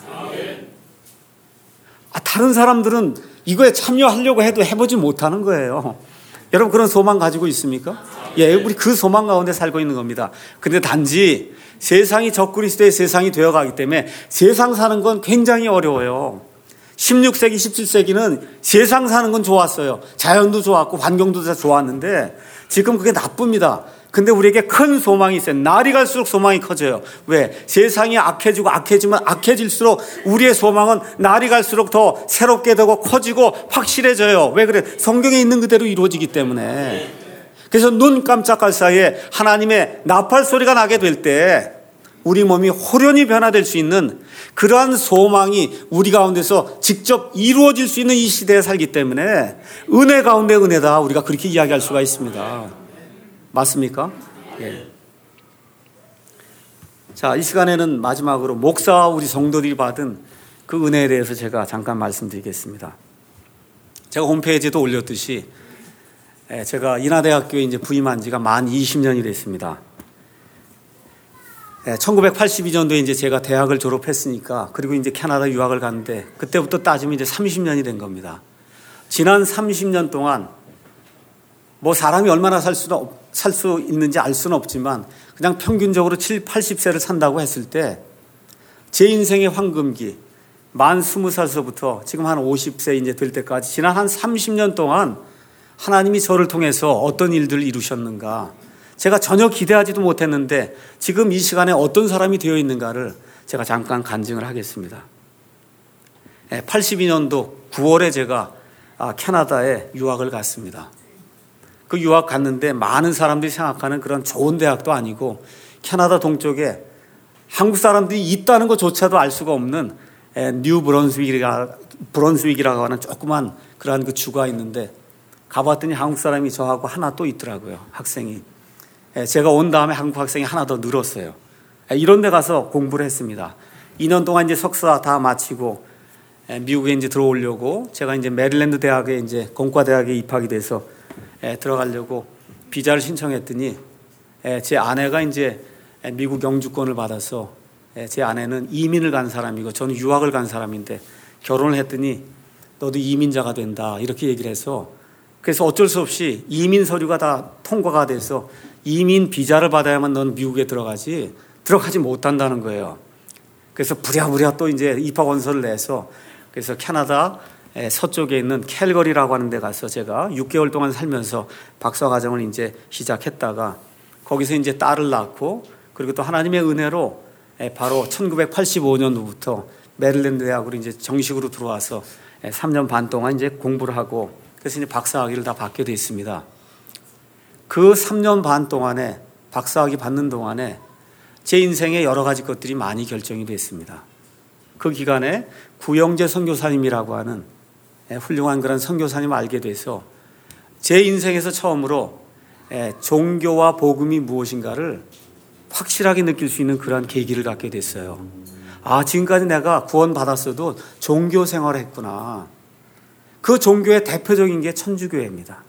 아, 다른 사람들은 이거에 참여하려고 해도 해보지 못하는 거예요. 여러분 그런 소망 가지고 있습니까? 예, 우리 그 소망 가운데 살고 있는 겁니다. 근데 단지 세상이 적그리스도의 세상이 되어가기 때문에 세상 사는 건 굉장히 어려워요. 십육 세기, 십칠 세기는 세상 사는 건 좋았어요. 자연도 좋았고 환경도 다 좋았는데 지금 그게 나쁩니다. 근데 우리에게 큰 소망이 있어요. 날이 갈수록 소망이 커져요. 왜? 세상이 악해지고 악해지면 악해질수록 우리의 소망은 날이 갈수록 더 새롭게 되고 커지고 확실해져요. 왜 그래? 성경에 있는 그대로 이루어지기 때문에. 그래서 눈 깜짝할 사이에 하나님의 나팔 소리가 나게 될 때 우리 몸이 호련히 변화될 수 있는 그러한 소망이 우리 가운데서 직접 이루어질 수 있는 이 시대에 살기 때문에 은혜 가운데 은혜다, 우리가 그렇게 이야기할 수가 있습니다. 맞습니까? 예. 자, 이 시간에는 마지막으로 목사와 우리 성도들이 받은 그 은혜에 대해서 제가 잠깐 말씀드리겠습니다. 제가 홈페이지에도 올렸듯이 제가 인하대학교에 이제 부임한 지가 만 이십 년이 됐습니다. 천구백팔십이 년도에 이제 제가 대학을 졸업했으니까, 그리고 이제 캐나다 유학을 갔는데 그때부터 따지면 이제 삼십 년이 된 겁니다. 지난 삼십 년 동안 뭐 사람이 얼마나 살 수는 살 수 있는지 알 수는 없지만 그냥 평균적으로 칠십, 팔십 세를 산다고 했을 때 제 인생의 황금기 만 스무 살서부터 지금 한 오십 세 이제 될 때까지 지난 한 삼십 년 동안 하나님이 저를 통해서 어떤 일들을 이루셨는가, 제가 전혀 기대하지도 못했는데 지금 이 시간에 어떤 사람이 되어 있는가를 제가 잠깐 간증을 하겠습니다. 팔십이 년도 구월에 제가 캐나다에 유학을 갔습니다. 그 유학 갔는데 많은 사람들이 생각하는 그런 좋은 대학도 아니고 캐나다 동쪽에 한국 사람들이 있다는 것조차도 알 수가 없는 뉴 브런스윅이라, 브런스윅이라고 하는 조그만 그러한 그 주가 있는데 가봤더니 한국 사람이 저하고 하나 또 있더라고요, 학생이. 제가 온 다음에 한국 학생이 하나 더 늘었어요. 이런 데 가서 공부를 했습니다. 이 년 동안 이제 석사 다 마치고 미국에 이제 들어오려고 제가 이제 메릴랜드 대학에 이제 공과대학에 입학이 돼서 들어가려고 비자를 신청했더니 제 아내가 이제 미국 영주권을 받아서 제 아내는 이민을 간 사람이고 저는 유학을 간 사람인데 결혼을 했더니 너도 이민자가 된다 이렇게 얘기를 해서, 그래서 어쩔 수 없이 이민 서류가 다 통과가 돼서 이민 비자를 받아야만 넌 미국에 들어가지 들어가지 못한다는 거예요. 그래서 부랴부랴 또 이제 입학 원서를 내서 그래서 캐나다 서쪽에 있는 캘거리라고 하는 데 가서 제가 육 개월 동안 살면서 박사 과정을 이제 시작했다가 거기서 이제 딸을 낳고, 그리고 또 하나님의 은혜로 바로 천구백팔십오 년도부터 메릴랜드 대학으로 이제 정식으로 들어와서 삼 년 반 동안 이제 공부를 하고, 그래서 이제 박사학위를 다 받게 됐습니다. 그 삼 년 반 동안에 박사학위 받는 동안에 제 인생에 여러 가지 것들이 많이 결정이 됐습니다. 그 기간에 구영재 선교사님이라고 하는 훌륭한 그런 선교사님을 알게 돼서 제 인생에서 처음으로 종교와 복음이 무엇인가를 확실하게 느낄 수 있는 그런 계기를 갖게 됐어요. 아, 지금까지 내가 구원받았어도 종교 생활을 했구나. 그 종교의 대표적인 게 천주교회입니다.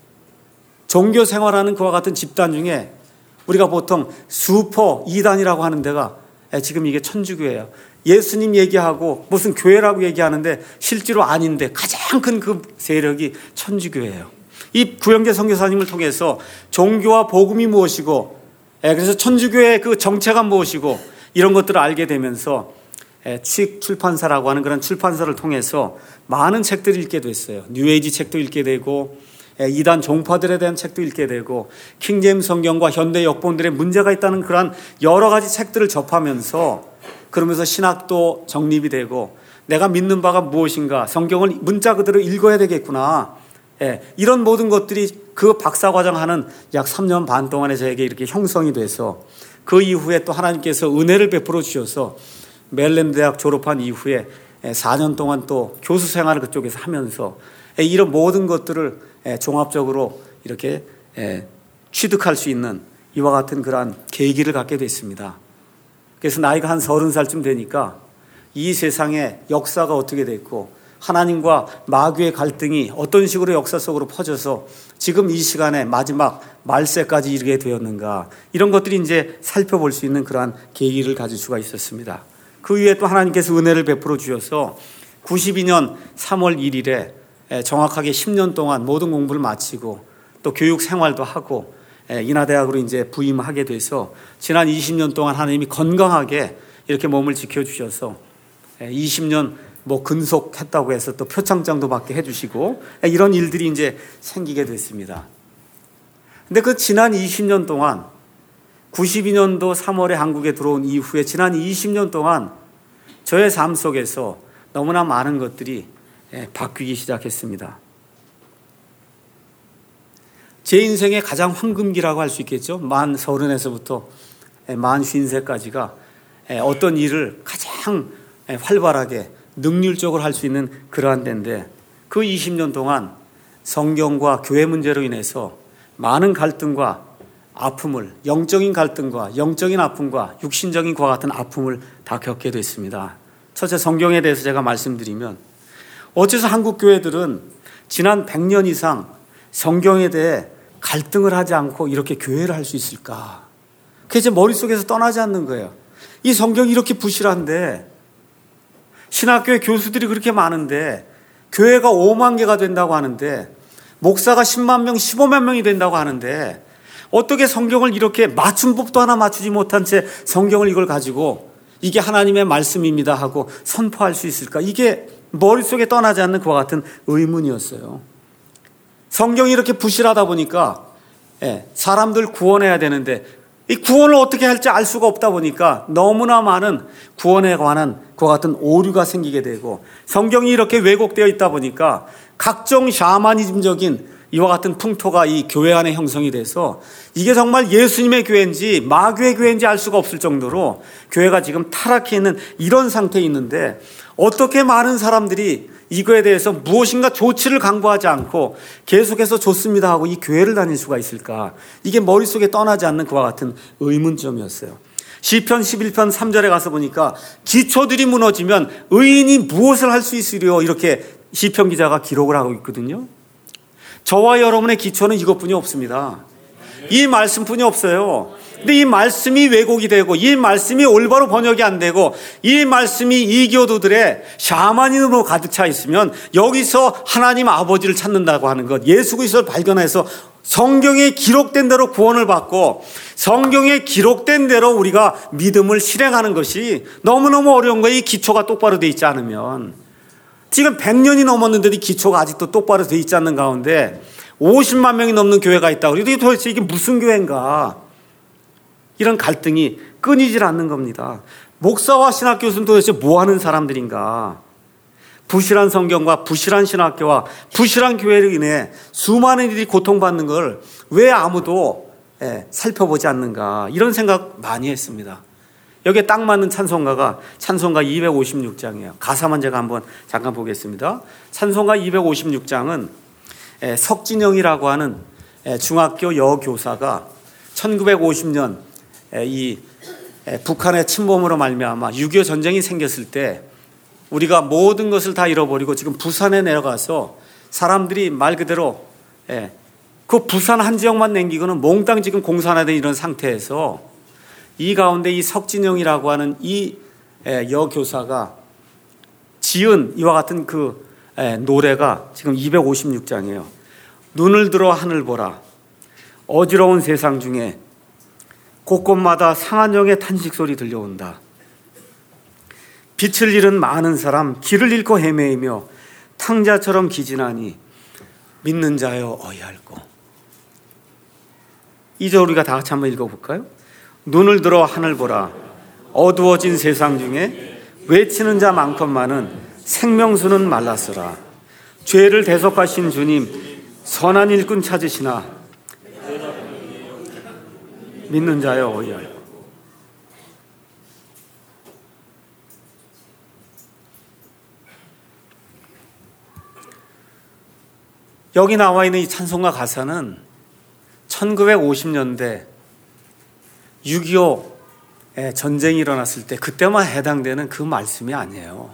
종교 생활하는 그와 같은 집단 중에 우리가 보통 슈퍼 이단이라고 하는 데가 지금 이게 천주교예요. 예수님 얘기하고 무슨 교회라고 얘기하는데 실제로 아닌데 가장 큰 그 세력이 천주교예요. 이 구영재 선교사님을 통해서 종교와 복음이 무엇이고, 그래서 천주교의 그 정체가 무엇이고 이런 것들을 알게 되면서 취익 출판사라고 하는 그런 출판사를 통해서 많은 책들을 읽게 됐어요. 뉴에이지 책도 읽게 되고 이단 종파들에 대한 책도 읽게 되고 킹제임스 성경과 현대 역본들의 문제가 있다는 그런 여러 가지 책들을 접하면서, 그러면서 신학도 정립이 되고 내가 믿는 바가 무엇인가, 성경을 문자 그대로 읽어야 되겠구나. 예, 이런 모든 것들이 그 박사과정 하는 약 삼 년 반 동안에 저에게 이렇게 형성이 돼서 그 이후에 또 하나님께서 은혜를 베풀어 주셔서 메릴랜드 대학 졸업한 이후에 사 년 동안 또 교수 생활을 그쪽에서 하면서 이런 모든 것들을 종합적으로 이렇게 취득할 수 있는 이와 같은 그러한 계기를 갖게 됐습니다. 그래서 나이가 한 서른 살쯤 되니까 이 세상의 역사가 어떻게 됐고 하나님과 마귀의 갈등이 어떤 식으로 역사 속으로 퍼져서 지금 이 시간에 마지막 말세까지 이르게 되었는가, 이런 것들이 이제 살펴볼 수 있는 그러한 계기를 가질 수가 있었습니다. 그 위에 또 하나님께서 은혜를 베풀어 주셔서 구십이 년 삼월 일일에 정확하게 십 년 동안 모든 공부를 마치고 또 교육 생활도 하고 인하대학으로 이제 부임하게 돼서 지난 이십 년 동안 하나님이 건강하게 이렇게 몸을 지켜주셔서 이십 년 뭐 근속했다고 해서 또 표창장도 받게 해주시고 이런 일들이 이제 생기게 됐습니다. 근데 그 지난 이십 년 동안 구십이 년도 삼월에 한국에 들어온 이후에 지난 이십 년 동안 저의 삶 속에서 너무나 많은 것들이 바뀌기 시작했습니다. 제 인생의 가장 황금기라고 할 수 있겠죠. 만 서른에서부터 만 쉰세까지가 어떤 일을 가장 활발하게 능률적으로 할 수 있는 그러한 때인데 그 이십 년 동안 성경과 교회 문제로 인해서 많은 갈등과 아픔을, 영적인 갈등과 영적인 아픔과 육신적인 과 같은 아픔을 다 겪게 됐습니다. 첫째, 성경에 대해서 제가 말씀드리면 어째서 한국 교회들은 지난 백 년 이상 성경에 대해 갈등을 하지 않고 이렇게 교회를 할 수 있을까? 그게 제 머릿속에서 떠나지 않는 거예요. 이 성경이 이렇게 부실한데 신학교의 교수들이 그렇게 많은데 교회가 오만 개가 된다고 하는데 목사가 십만 명, 십오만 명이 된다고 하는데 어떻게 성경을 이렇게 맞춤법도 하나 맞추지 못한 채 성경을 이걸 가지고 이게 하나님의 말씀입니다 하고 선포할 수 있을까? 이게 머릿속에 떠나지 않는 그와 같은 의문이었어요. 성경이 이렇게 부실하다 보니까 사람들 구원해야 되는데 이 구원을 어떻게 할지 알 수가 없다 보니까 너무나 많은 구원에 관한 그와 같은 오류가 생기게 되고 성경이 이렇게 왜곡되어 있다 보니까 각종 샤머니즘적인 이와 같은 풍토가 이 교회 안에 형성이 돼서 이게 정말 예수님의 교회인지 마귀의 교회인지 알 수가 없을 정도로 교회가 지금 타락해 있는 이런 상태에 있는데 어떻게 많은 사람들이 이거에 대해서 무엇인가 조치를 강구하지 않고 계속해서 좋습니다 하고 이 교회를 다닐 수가 있을까? 이게 머릿속에 떠나지 않는 그와 같은 의문점이었어요. 시편 십일 편 삼 절에 가서 보니까 기초들이 무너지면 의인이 무엇을 할 수 있으리요? 이렇게 시편 기자가 기록을 하고 있거든요. 저와 여러분의 기초는 이것뿐이 없습니다. 이 말씀뿐이 없어요. 근데 이 말씀이 왜곡이 되고 이 말씀이 올바로 번역이 안 되고 이 말씀이 이교도들의 샤머니즘으로 가득 차 있으면 여기서 하나님 아버지를 찾는다고 하는 것, 예수 그리스도를 발견해서 성경에 기록된 대로 구원을 받고 성경에 기록된 대로 우리가 믿음을 실행하는 것이 너무너무 어려운 거예요. 이 기초가 똑바로 돼 있지 않으면. 지금 백 년이 넘었는데도 이 기초가 아직도 똑바로 돼 있지 않는 가운데 오십만 명이 넘는 교회가 있다고. 그런데 도대체 이게 무슨 교회인가? 이런 갈등이 끊이질 않는 겁니다. 목사와 신학교수는 도대체 뭐 하는 사람들인가? 부실한 성경과 부실한 신학교와 부실한 교회로 인해 수많은 이들이 고통받는 걸 왜 아무도 살펴보지 않는가? 이런 생각 많이 했습니다. 여기에 딱 맞는 찬송가가 찬송가 이백오십육 장이에요. 가사만 제가 한번 잠깐 보겠습니다. 찬송가 이백오십육 장은 석진영이라고 하는 중학교 여교사가 천구백오십 년 이 북한의 침범으로 말미암아 육이오 전쟁이 생겼을 때 우리가 모든 것을 다 잃어버리고 지금 부산에 내려가서 사람들이 말 그대로 그 부산 한 지역만 남기고는 몽땅 지금 공사 하나 된 이런 상태에서 이 가운데 이 석진영이라고 하는 이 여교사가 지은 이와 같은 그 노래가 지금 이백오십육 장이에요. 눈을 들어 하늘 보라. 어지러운 세상 중에 곳곳마다 상한 영의 탄식 소리 들려온다. 빛을 잃은 많은 사람 길을 잃고 헤매이며 탕자처럼 기진하니 믿는 자여 어이할꼬. 이 절 우리가 다 같이 한번 읽어볼까요? 눈을 들어 하늘 보라. 어두워진 세상 중에 외치는 자 많건만은 생명수는 말랐으라. 죄를 대속하신 주님 선한 일꾼 찾으시나 믿는 자여 어이할꼬. 여기 나와 있는 이 찬송가 가사는 천구백오십 년대 육이오 전쟁이 일어났을 때 그때만 해당되는 그 말씀이 아니에요.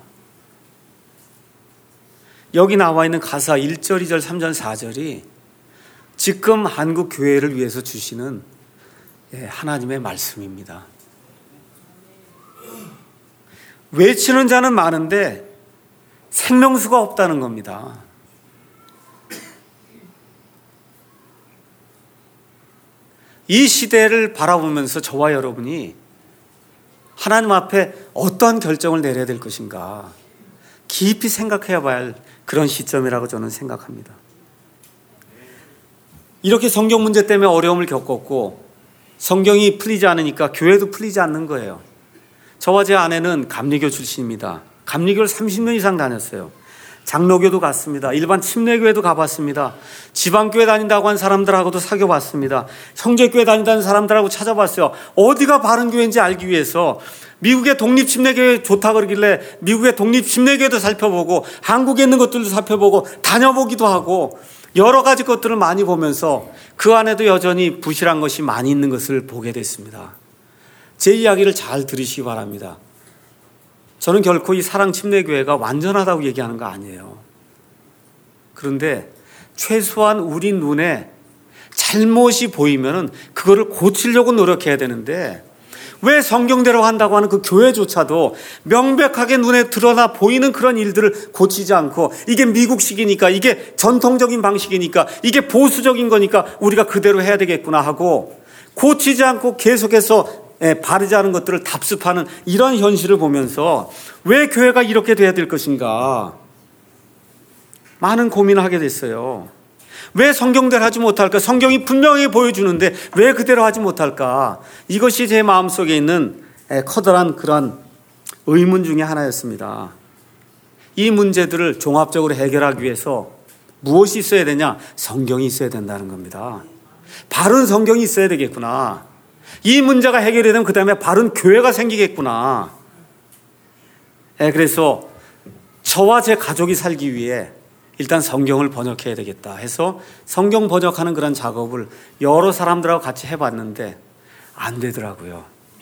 여기 나와 있는 가사 일 절, 이 절, 삼 절, 사 절이 지금 한국 교회를 위해서 주시는 하나님의 말씀입니다. 외치는 자는 많은데 생명수가 없다는 겁니다. 이 시대를 바라보면서 저와 여러분이 하나님 앞에 어떠한 결정을 내려야 될 것인가 깊이 생각해야 할 그런 시점이라고 저는 생각합니다. 이렇게 성경 문제 때문에 어려움을 겪었고 성경이 풀리지 않으니까 교회도 풀리지 않는 거예요. 저와 제 아내는 감리교 출신입니다. 감리교를 삼십 년 이상 다녔어요. 장로교도 갔습니다. 일반 침례교회도 가봤습니다. 지방교회 다닌다고 한 사람들하고도 사귀어봤습니다. 형제교회 다닌다는 사람들하고 찾아봤어요. 어디가 바른 교회인지 알기 위해서 미국의 독립침례교회 좋다 그러길래 미국의 독립침례교회도 살펴보고 한국에 있는 것들도 살펴보고 다녀보기도 하고 여러 가지 것들을 많이 보면서 그 안에도 여전히 부실한 것이 많이 있는 것을 보게 됐습니다. 제 이야기를 잘 들으시기 바랍니다. 저는 결코 이 사랑침례교회가 완전하다고 얘기하는 거 아니에요. 그런데 최소한 우리 눈에 잘못이 보이면은 그거를 고치려고 노력해야 되는데 왜 성경대로 한다고 하는 그 교회조차도 명백하게 눈에 드러나 보이는 그런 일들을 고치지 않고 이게 미국식이니까 이게 전통적인 방식이니까 이게 보수적인 거니까 우리가 그대로 해야 되겠구나 하고 고치지 않고 계속해서 바르지 않은 것들을 답습하는 이런 현실을 보면서 왜 교회가 이렇게 돼야 될 것인가 많은 고민을 하게 됐어요. 왜 성경대로 하지 못할까? 성경이 분명히 보여주는데 왜 그대로 하지 못할까? 이것이 제 마음속에 있는 커다란 그런 의문 중에 하나였습니다. 이 문제들을 종합적으로 해결하기 위해서 무엇이 있어야 되냐? 성경이 있어야 된다는 겁니다. 바른 성경이 있어야 되겠구나. 이 문제가 해결이 되면 그 다음에 바른 교회가 생기겠구나. 그래서 저와 제 가족이 살기 위해 일단 성경을 번역해야 되겠다 해서 성경 번역하는 그런 작업을 여러 사람들하고 같이 해봤는데 안 되더라고요.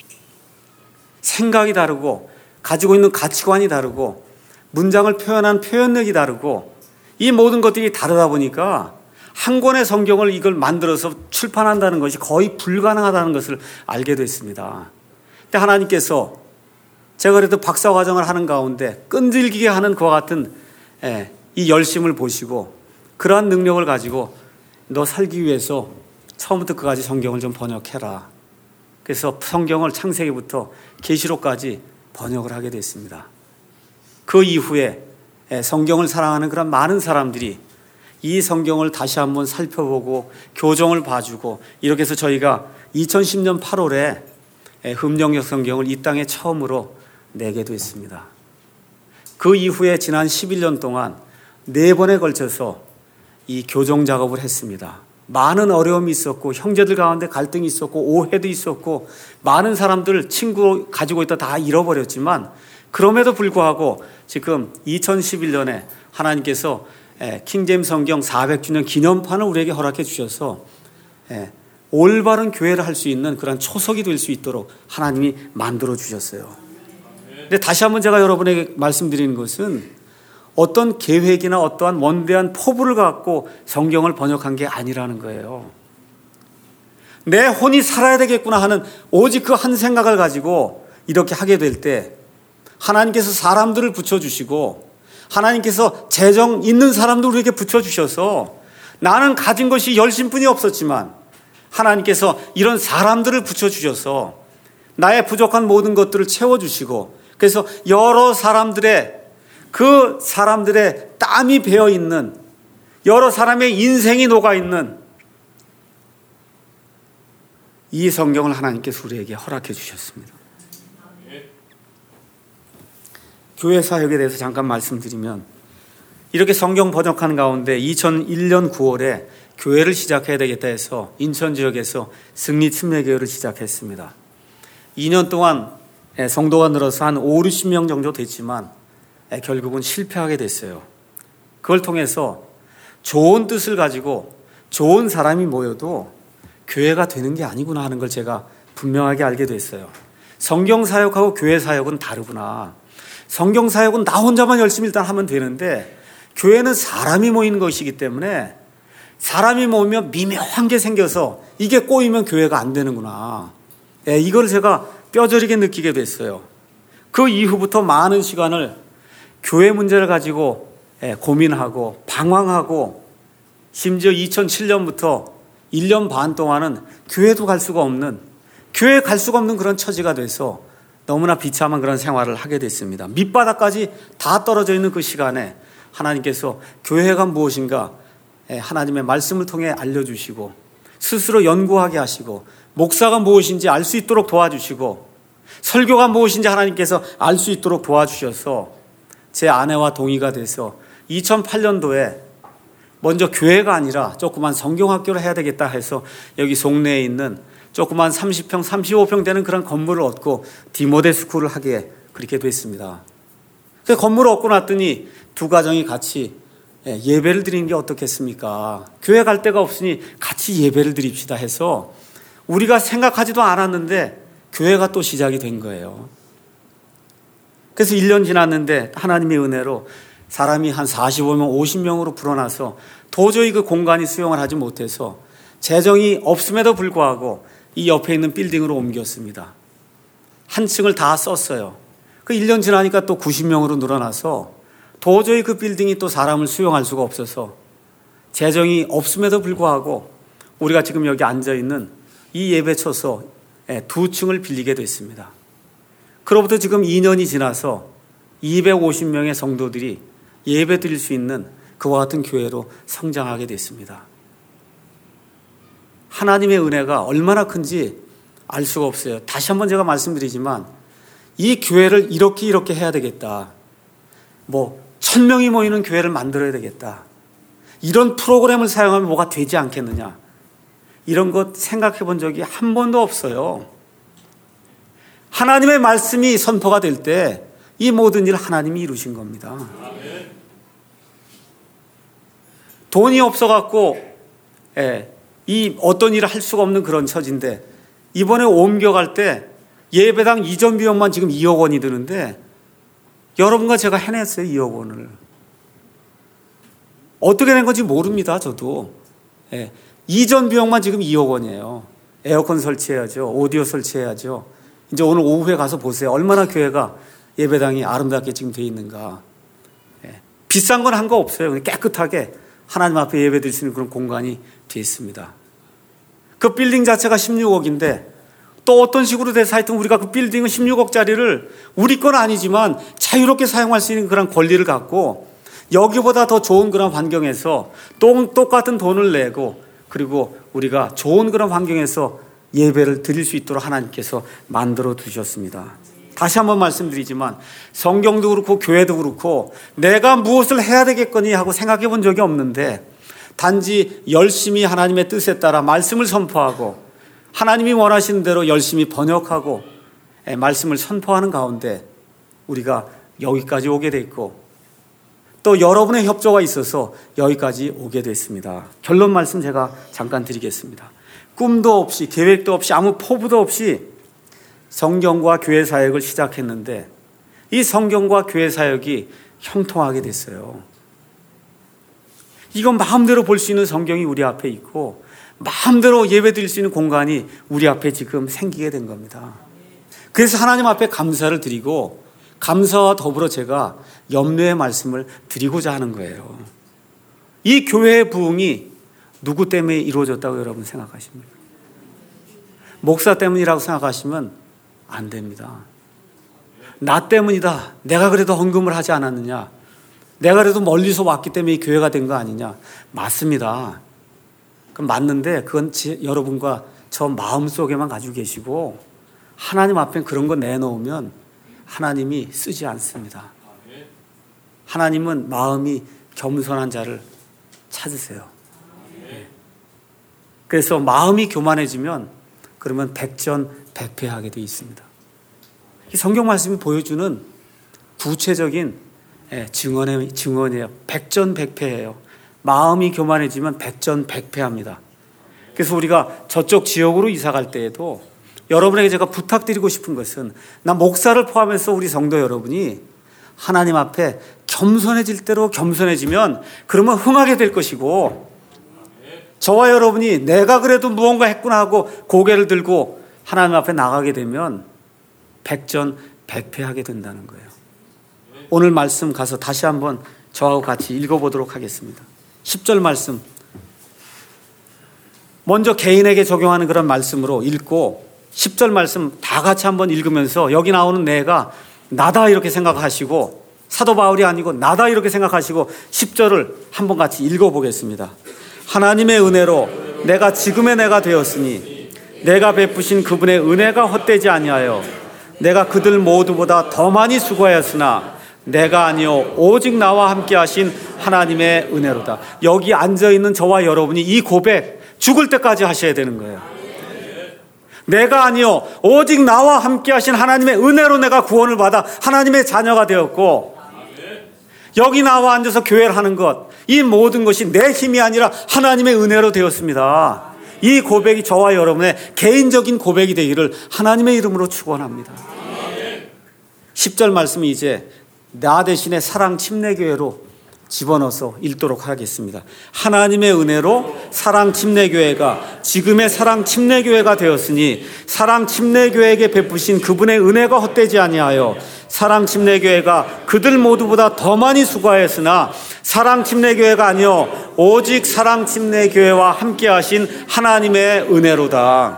생각이 다르고 가지고 있는 가치관이 다르고 문장을 표현한 표현력이 다르고 이 모든 것들이 다르다 보니까 한 권의 성경을 이걸 만들어서 출판한다는 것이 거의 불가능하다는 것을 알게 됐습니다. 근데 하나님께서 제가 그래도 박사 과정을 하는 가운데 끈질기게 하는 그와 같은 예, 이 열심을 보시고 그러한 능력을 가지고 너 살기 위해서 처음부터 그까지 성경을 좀 번역해라. 그래서 성경을 창세기부터 계시록까지 번역을 하게 됐습니다. 그 이후에 성경을 사랑하는 그런 많은 사람들이 이 성경을 다시 한번 살펴보고 교정을 봐주고 이렇게 해서 저희가 이천십 년 팔월에 흠령역 성경을 이 땅에 처음으로 내게 됐습니다. 그 이후에 지난 십일 년 동안 네 번에 걸쳐서 이 교정 작업을 했습니다. 많은 어려움이 있었고 형제들 가운데 갈등이 있었고 오해도 있었고 많은 사람들 친구 가지고 있다 다 잃어버렸지만 그럼에도 불구하고 지금 이천십일 년에 하나님께서 킹제임스 성경 사백 주년 기념판을 우리에게 허락해 주셔서 올바른 교회를 할 수 있는 그런 초석이 될 수 있도록 하나님이 만들어 주셨어요. 근데 다시 한번 제가 여러분에게 말씀드리는 것은 어떤 계획이나 어떠한 원대한 포부를 갖고 성경을 번역한 게 아니라는 거예요. 내 혼이 살아야 되겠구나 하는 오직 그 한 생각을 가지고 이렇게 하게 될 때 하나님께서 사람들을 붙여주시고 하나님께서 재정 있는 사람들 우리에게 붙여주셔서 나는 가진 것이 열심뿐이 없었지만 하나님께서 이런 사람들을 붙여주셔서 나의 부족한 모든 것들을 채워주시고 그래서 여러 사람들의 그 사람들의 땀이 배어있는 여러 사람의 인생이 녹아있는 이 성경을 하나님께서 우리에게 허락해 주셨습니다. 교회 사역에 대해서 잠깐 말씀드리면 이렇게 성경 번역하는 가운데 이천일 년 구월에 교회를 시작해야 되겠다 해서 인천 지역에서 승리 침례교회를 시작했습니다. 이 년 동안 성도가 늘어서 한 오륙십 명 정도 됐지만 결국은 실패하게 됐어요. 그걸 통해서 좋은 뜻을 가지고 좋은 사람이 모여도 교회가 되는 게 아니구나 하는 걸 제가 분명하게 알게 됐어요. 성경 사역하고 교회 사역은 다르구나. 성경 사역은 나 혼자만 열심히 일단 하면 되는데 교회는 사람이 모이는 것이기 때문에 사람이 모이면 미묘한 게 생겨서 이게 꼬이면 교회가 안 되는구나. 예, 이걸 제가 뼈저리게 느끼게 됐어요. 그 이후부터 많은 시간을 교회 문제를 가지고 고민하고 방황하고 심지어 이천칠 년부터 일 년 반 동안은 교회도 갈 수가 없는, 교회 갈 수가 없는 그런 처지가 돼서 너무나 비참한 그런 생활을 하게 됐습니다. 밑바닥까지 다 떨어져 있는 그 시간에 하나님께서 교회가 무엇인가 하나님의 말씀을 통해 알려주시고 스스로 연구하게 하시고 목사가 무엇인지 알 수 있도록 도와주시고 설교가 무엇인지 하나님께서 알 수 있도록 도와주셔서 제 아내와 동의가 돼서 이천팔 년도에 먼저 교회가 아니라 조그만 성경학교를 해야 되겠다 해서 여기 송내에 있는 조그만 삼십 평, 삼십오 평 되는 그런 건물을 얻고 디모데 스쿨을 하게 그렇게 됐습니다. 그 건물을 얻고 났더니 두 가정이 같이 예배를 드리는 게 어떻겠습니까? 교회 갈 데가 없으니 같이 예배를 드립시다 해서 우리가 생각하지도 않았는데 교회가 또 시작이 된 거예요. 그래서 일 년 지났는데 하나님의 은혜로 사람이 한 사십오 명, 오십 명으로 불어나서 도저히 그 공간이 수용을 하지 못해서 재정이 없음에도 불구하고 이 옆에 있는 빌딩으로 옮겼습니다. 한 층을 다 썼어요. 그 일 년 지나니까 또 구십 명으로 늘어나서 도저히 그 빌딩이 또 사람을 수용할 수가 없어서 재정이 없음에도 불구하고 우리가 지금 여기 앉아있는 이 예배처소 두 층을 빌리게 됐습니다. 그로부터 지금 이 년이 지나서 이백오십 명의 성도들이 예배 드릴 수 있는 그와 같은 교회로 성장하게 됐습니다. 하나님의 은혜가 얼마나 큰지 알 수가 없어요. 다시 한번 제가 말씀드리지만 이 교회를 이렇게 이렇게 해야 되겠다. 뭐 천 명이 모이는 교회를 만들어야 되겠다. 이런 프로그램을 사용하면 뭐가 되지 않겠느냐. 이런 것 생각해 본 적이 한 번도 없어요. 하나님의 말씀이 선포가 될 때 이 모든 일을 하나님이 이루신 겁니다. 돈이 없어갖고 예, 이 어떤 일을 할 수가 없는 그런 처지인데 이번에 옮겨갈 때 예배당 이전 비용만 지금 이억 원이 드는데 여러분과 제가 해냈어요. 이억 원을. 어떻게 된 건지 모릅니다. 저도. 예, 이전 비용만 지금 이억 원이에요. 에어컨 설치해야죠. 오디오 설치해야죠. 이제 오늘 오후에 가서 보세요. 얼마나 교회가 예배당이 아름답게 지금 되어 있는가. 예, 비싼 건 한 거 없어요. 깨끗하게 하나님 앞에 예배 드릴 수 있는 그런 공간이 되어 있습니다. 그 빌딩 자체가 십육억인데 또 어떤 식으로 돼서 하여튼 우리가 그 빌딩은 십육억짜리를 우리 건 아니지만 자유롭게 사용할 수 있는 그런 권리를 갖고 여기보다 더 좋은 그런 환경에서 또 똑같은 돈을 내고 그리고 우리가 좋은 그런 환경에서 예배를 드릴 수 있도록 하나님께서 만들어 두셨습니다. 다시 한번 말씀드리지만 성경도 그렇고 교회도 그렇고 내가 무엇을 해야 되겠거니 하고 생각해 본 적이 없는데 단지 열심히 하나님의 뜻에 따라 말씀을 선포하고 하나님이 원하시는 대로 열심히 번역하고 말씀을 선포하는 가운데 우리가 여기까지 오게 됐고 또 여러분의 협조가 있어서 여기까지 오게 됐습니다. 결론 말씀 제가 잠깐 드리겠습니다. 꿈도 없이 계획도 없이 아무 포부도 없이 성경과 교회 사역을 시작했는데 이 성경과 교회 사역이 형통하게 됐어요. 이건 마음대로 볼 수 있는 성경이 우리 앞에 있고 마음대로 예배 드릴 수 있는 공간이 우리 앞에 지금 생기게 된 겁니다. 그래서 하나님 앞에 감사를 드리고 감사와 더불어 제가 염려의 말씀을 드리고자 하는 거예요. 이 교회의 부흥이 누구 때문에 이루어졌다고 여러분 생각하십니까? 목사 때문이라고 생각하시면 안 됩니다. 나 때문이다. 내가 그래도 헌금을 하지 않았느냐. 내가 그래도 멀리서 왔기 때문에 이 교회가 된 거 아니냐. 맞습니다. 그럼 맞는데 그건 제, 여러분과 저 마음속에만 가지고 계시고 하나님 앞에 그런 거 내놓으면 하나님이 쓰지 않습니다. 하나님은 마음이 겸손한 자를 찾으세요. 그래서 마음이 교만해지면 그러면 백전백패하게 되어 있습니다. 이 성경 말씀이 보여주는 구체적인 증언의, 증언이에요. 백전백패예요. 마음이 교만해지면 백전백패합니다. 그래서 우리가 저쪽 지역으로 이사 갈 때에도 여러분에게 제가 부탁드리고 싶은 것은 나 목사를 포함해서 우리 성도 여러분이 하나님 앞에 겸손해질 대로 겸손해지면 그러면 흥하게 될 것이고 저와 여러분이 내가 그래도 무언가 했구나 하고 고개를 들고 하나님 앞에 나가게 되면 백전백패하게 된다는 거예요. 오늘 말씀 가서 다시 한번 저하고 같이 읽어보도록 하겠습니다. 십 절 말씀 먼저 개인에게 적용하는 그런 말씀으로 읽고 십 절 말씀 다 같이 한번 읽으면서 여기 나오는 내가 나다 이렇게 생각하시고, 사도 바울이 아니고 나다 이렇게 생각하시고 십 절을 한번 같이 읽어보겠습니다. 하나님의 은혜로 내가 지금의 내가 되었으니 내가 베푸신 그분의 은혜가 헛되지 아니하여 내가 그들 모두보다 더 많이 수고하였으나 내가 아니요 오직 나와 함께 하신 하나님의 은혜로다. 여기 앉아있는 저와 여러분이 이 고백 죽을 때까지 하셔야 되는 거예요. 내가 아니요 오직 나와 함께 하신 하나님의 은혜로 내가 구원을 받아 하나님의 자녀가 되었고, 여기 나와 앉아서 교회를 하는 것, 이 모든 것이 내 힘이 아니라 하나님의 은혜로 되었습니다. 이 고백이 저와 여러분의 개인적인 고백이 되기를 하나님의 이름으로 축원합니다. 십 절 말씀이 이제 나 대신에 사랑 침례교회로 집어넣어서 읽도록 하겠습니다. 하나님의 은혜로 사랑 침례교회가 지금의 사랑 침례교회가 되었으니 사랑 침례교회에게 베푸신 그분의 은혜가 헛되지 아니하여 사랑 침례교회가 그들 모두보다 더 많이 수고하였으나 사랑 침례교회가 아니요 오직 사랑 침례교회와 함께 하신 하나님의 은혜로다.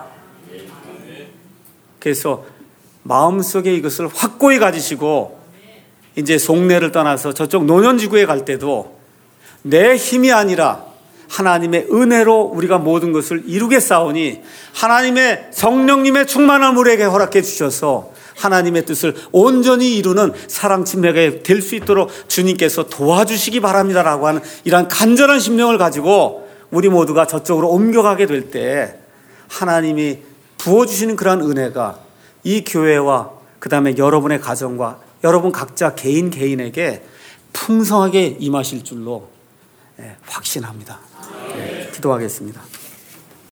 그래서 마음속에 이것을 확고히 가지시고 이제 속내를 떠나서 저쪽 노년지구에 갈 때도 내 힘이 아니라 하나님의 은혜로 우리가 모든 것을 이루겠사오니 하나님의 성령님의 충만함을 우리에게 허락해 주셔서 하나님의 뜻을 온전히 이루는 사랑 침례가 될 수 있도록 주님께서 도와주시기 바랍니다라고 하는 이러한 간절한 심령을 가지고 우리 모두가 저쪽으로 옮겨가게 될 때 하나님이 부어주시는 그러한 은혜가 이 교회와 그 다음에 여러분의 가정과 여러분 각자 개인 개인에게 풍성하게 임하실 줄로 확신합니다. 네, 기도하겠습니다.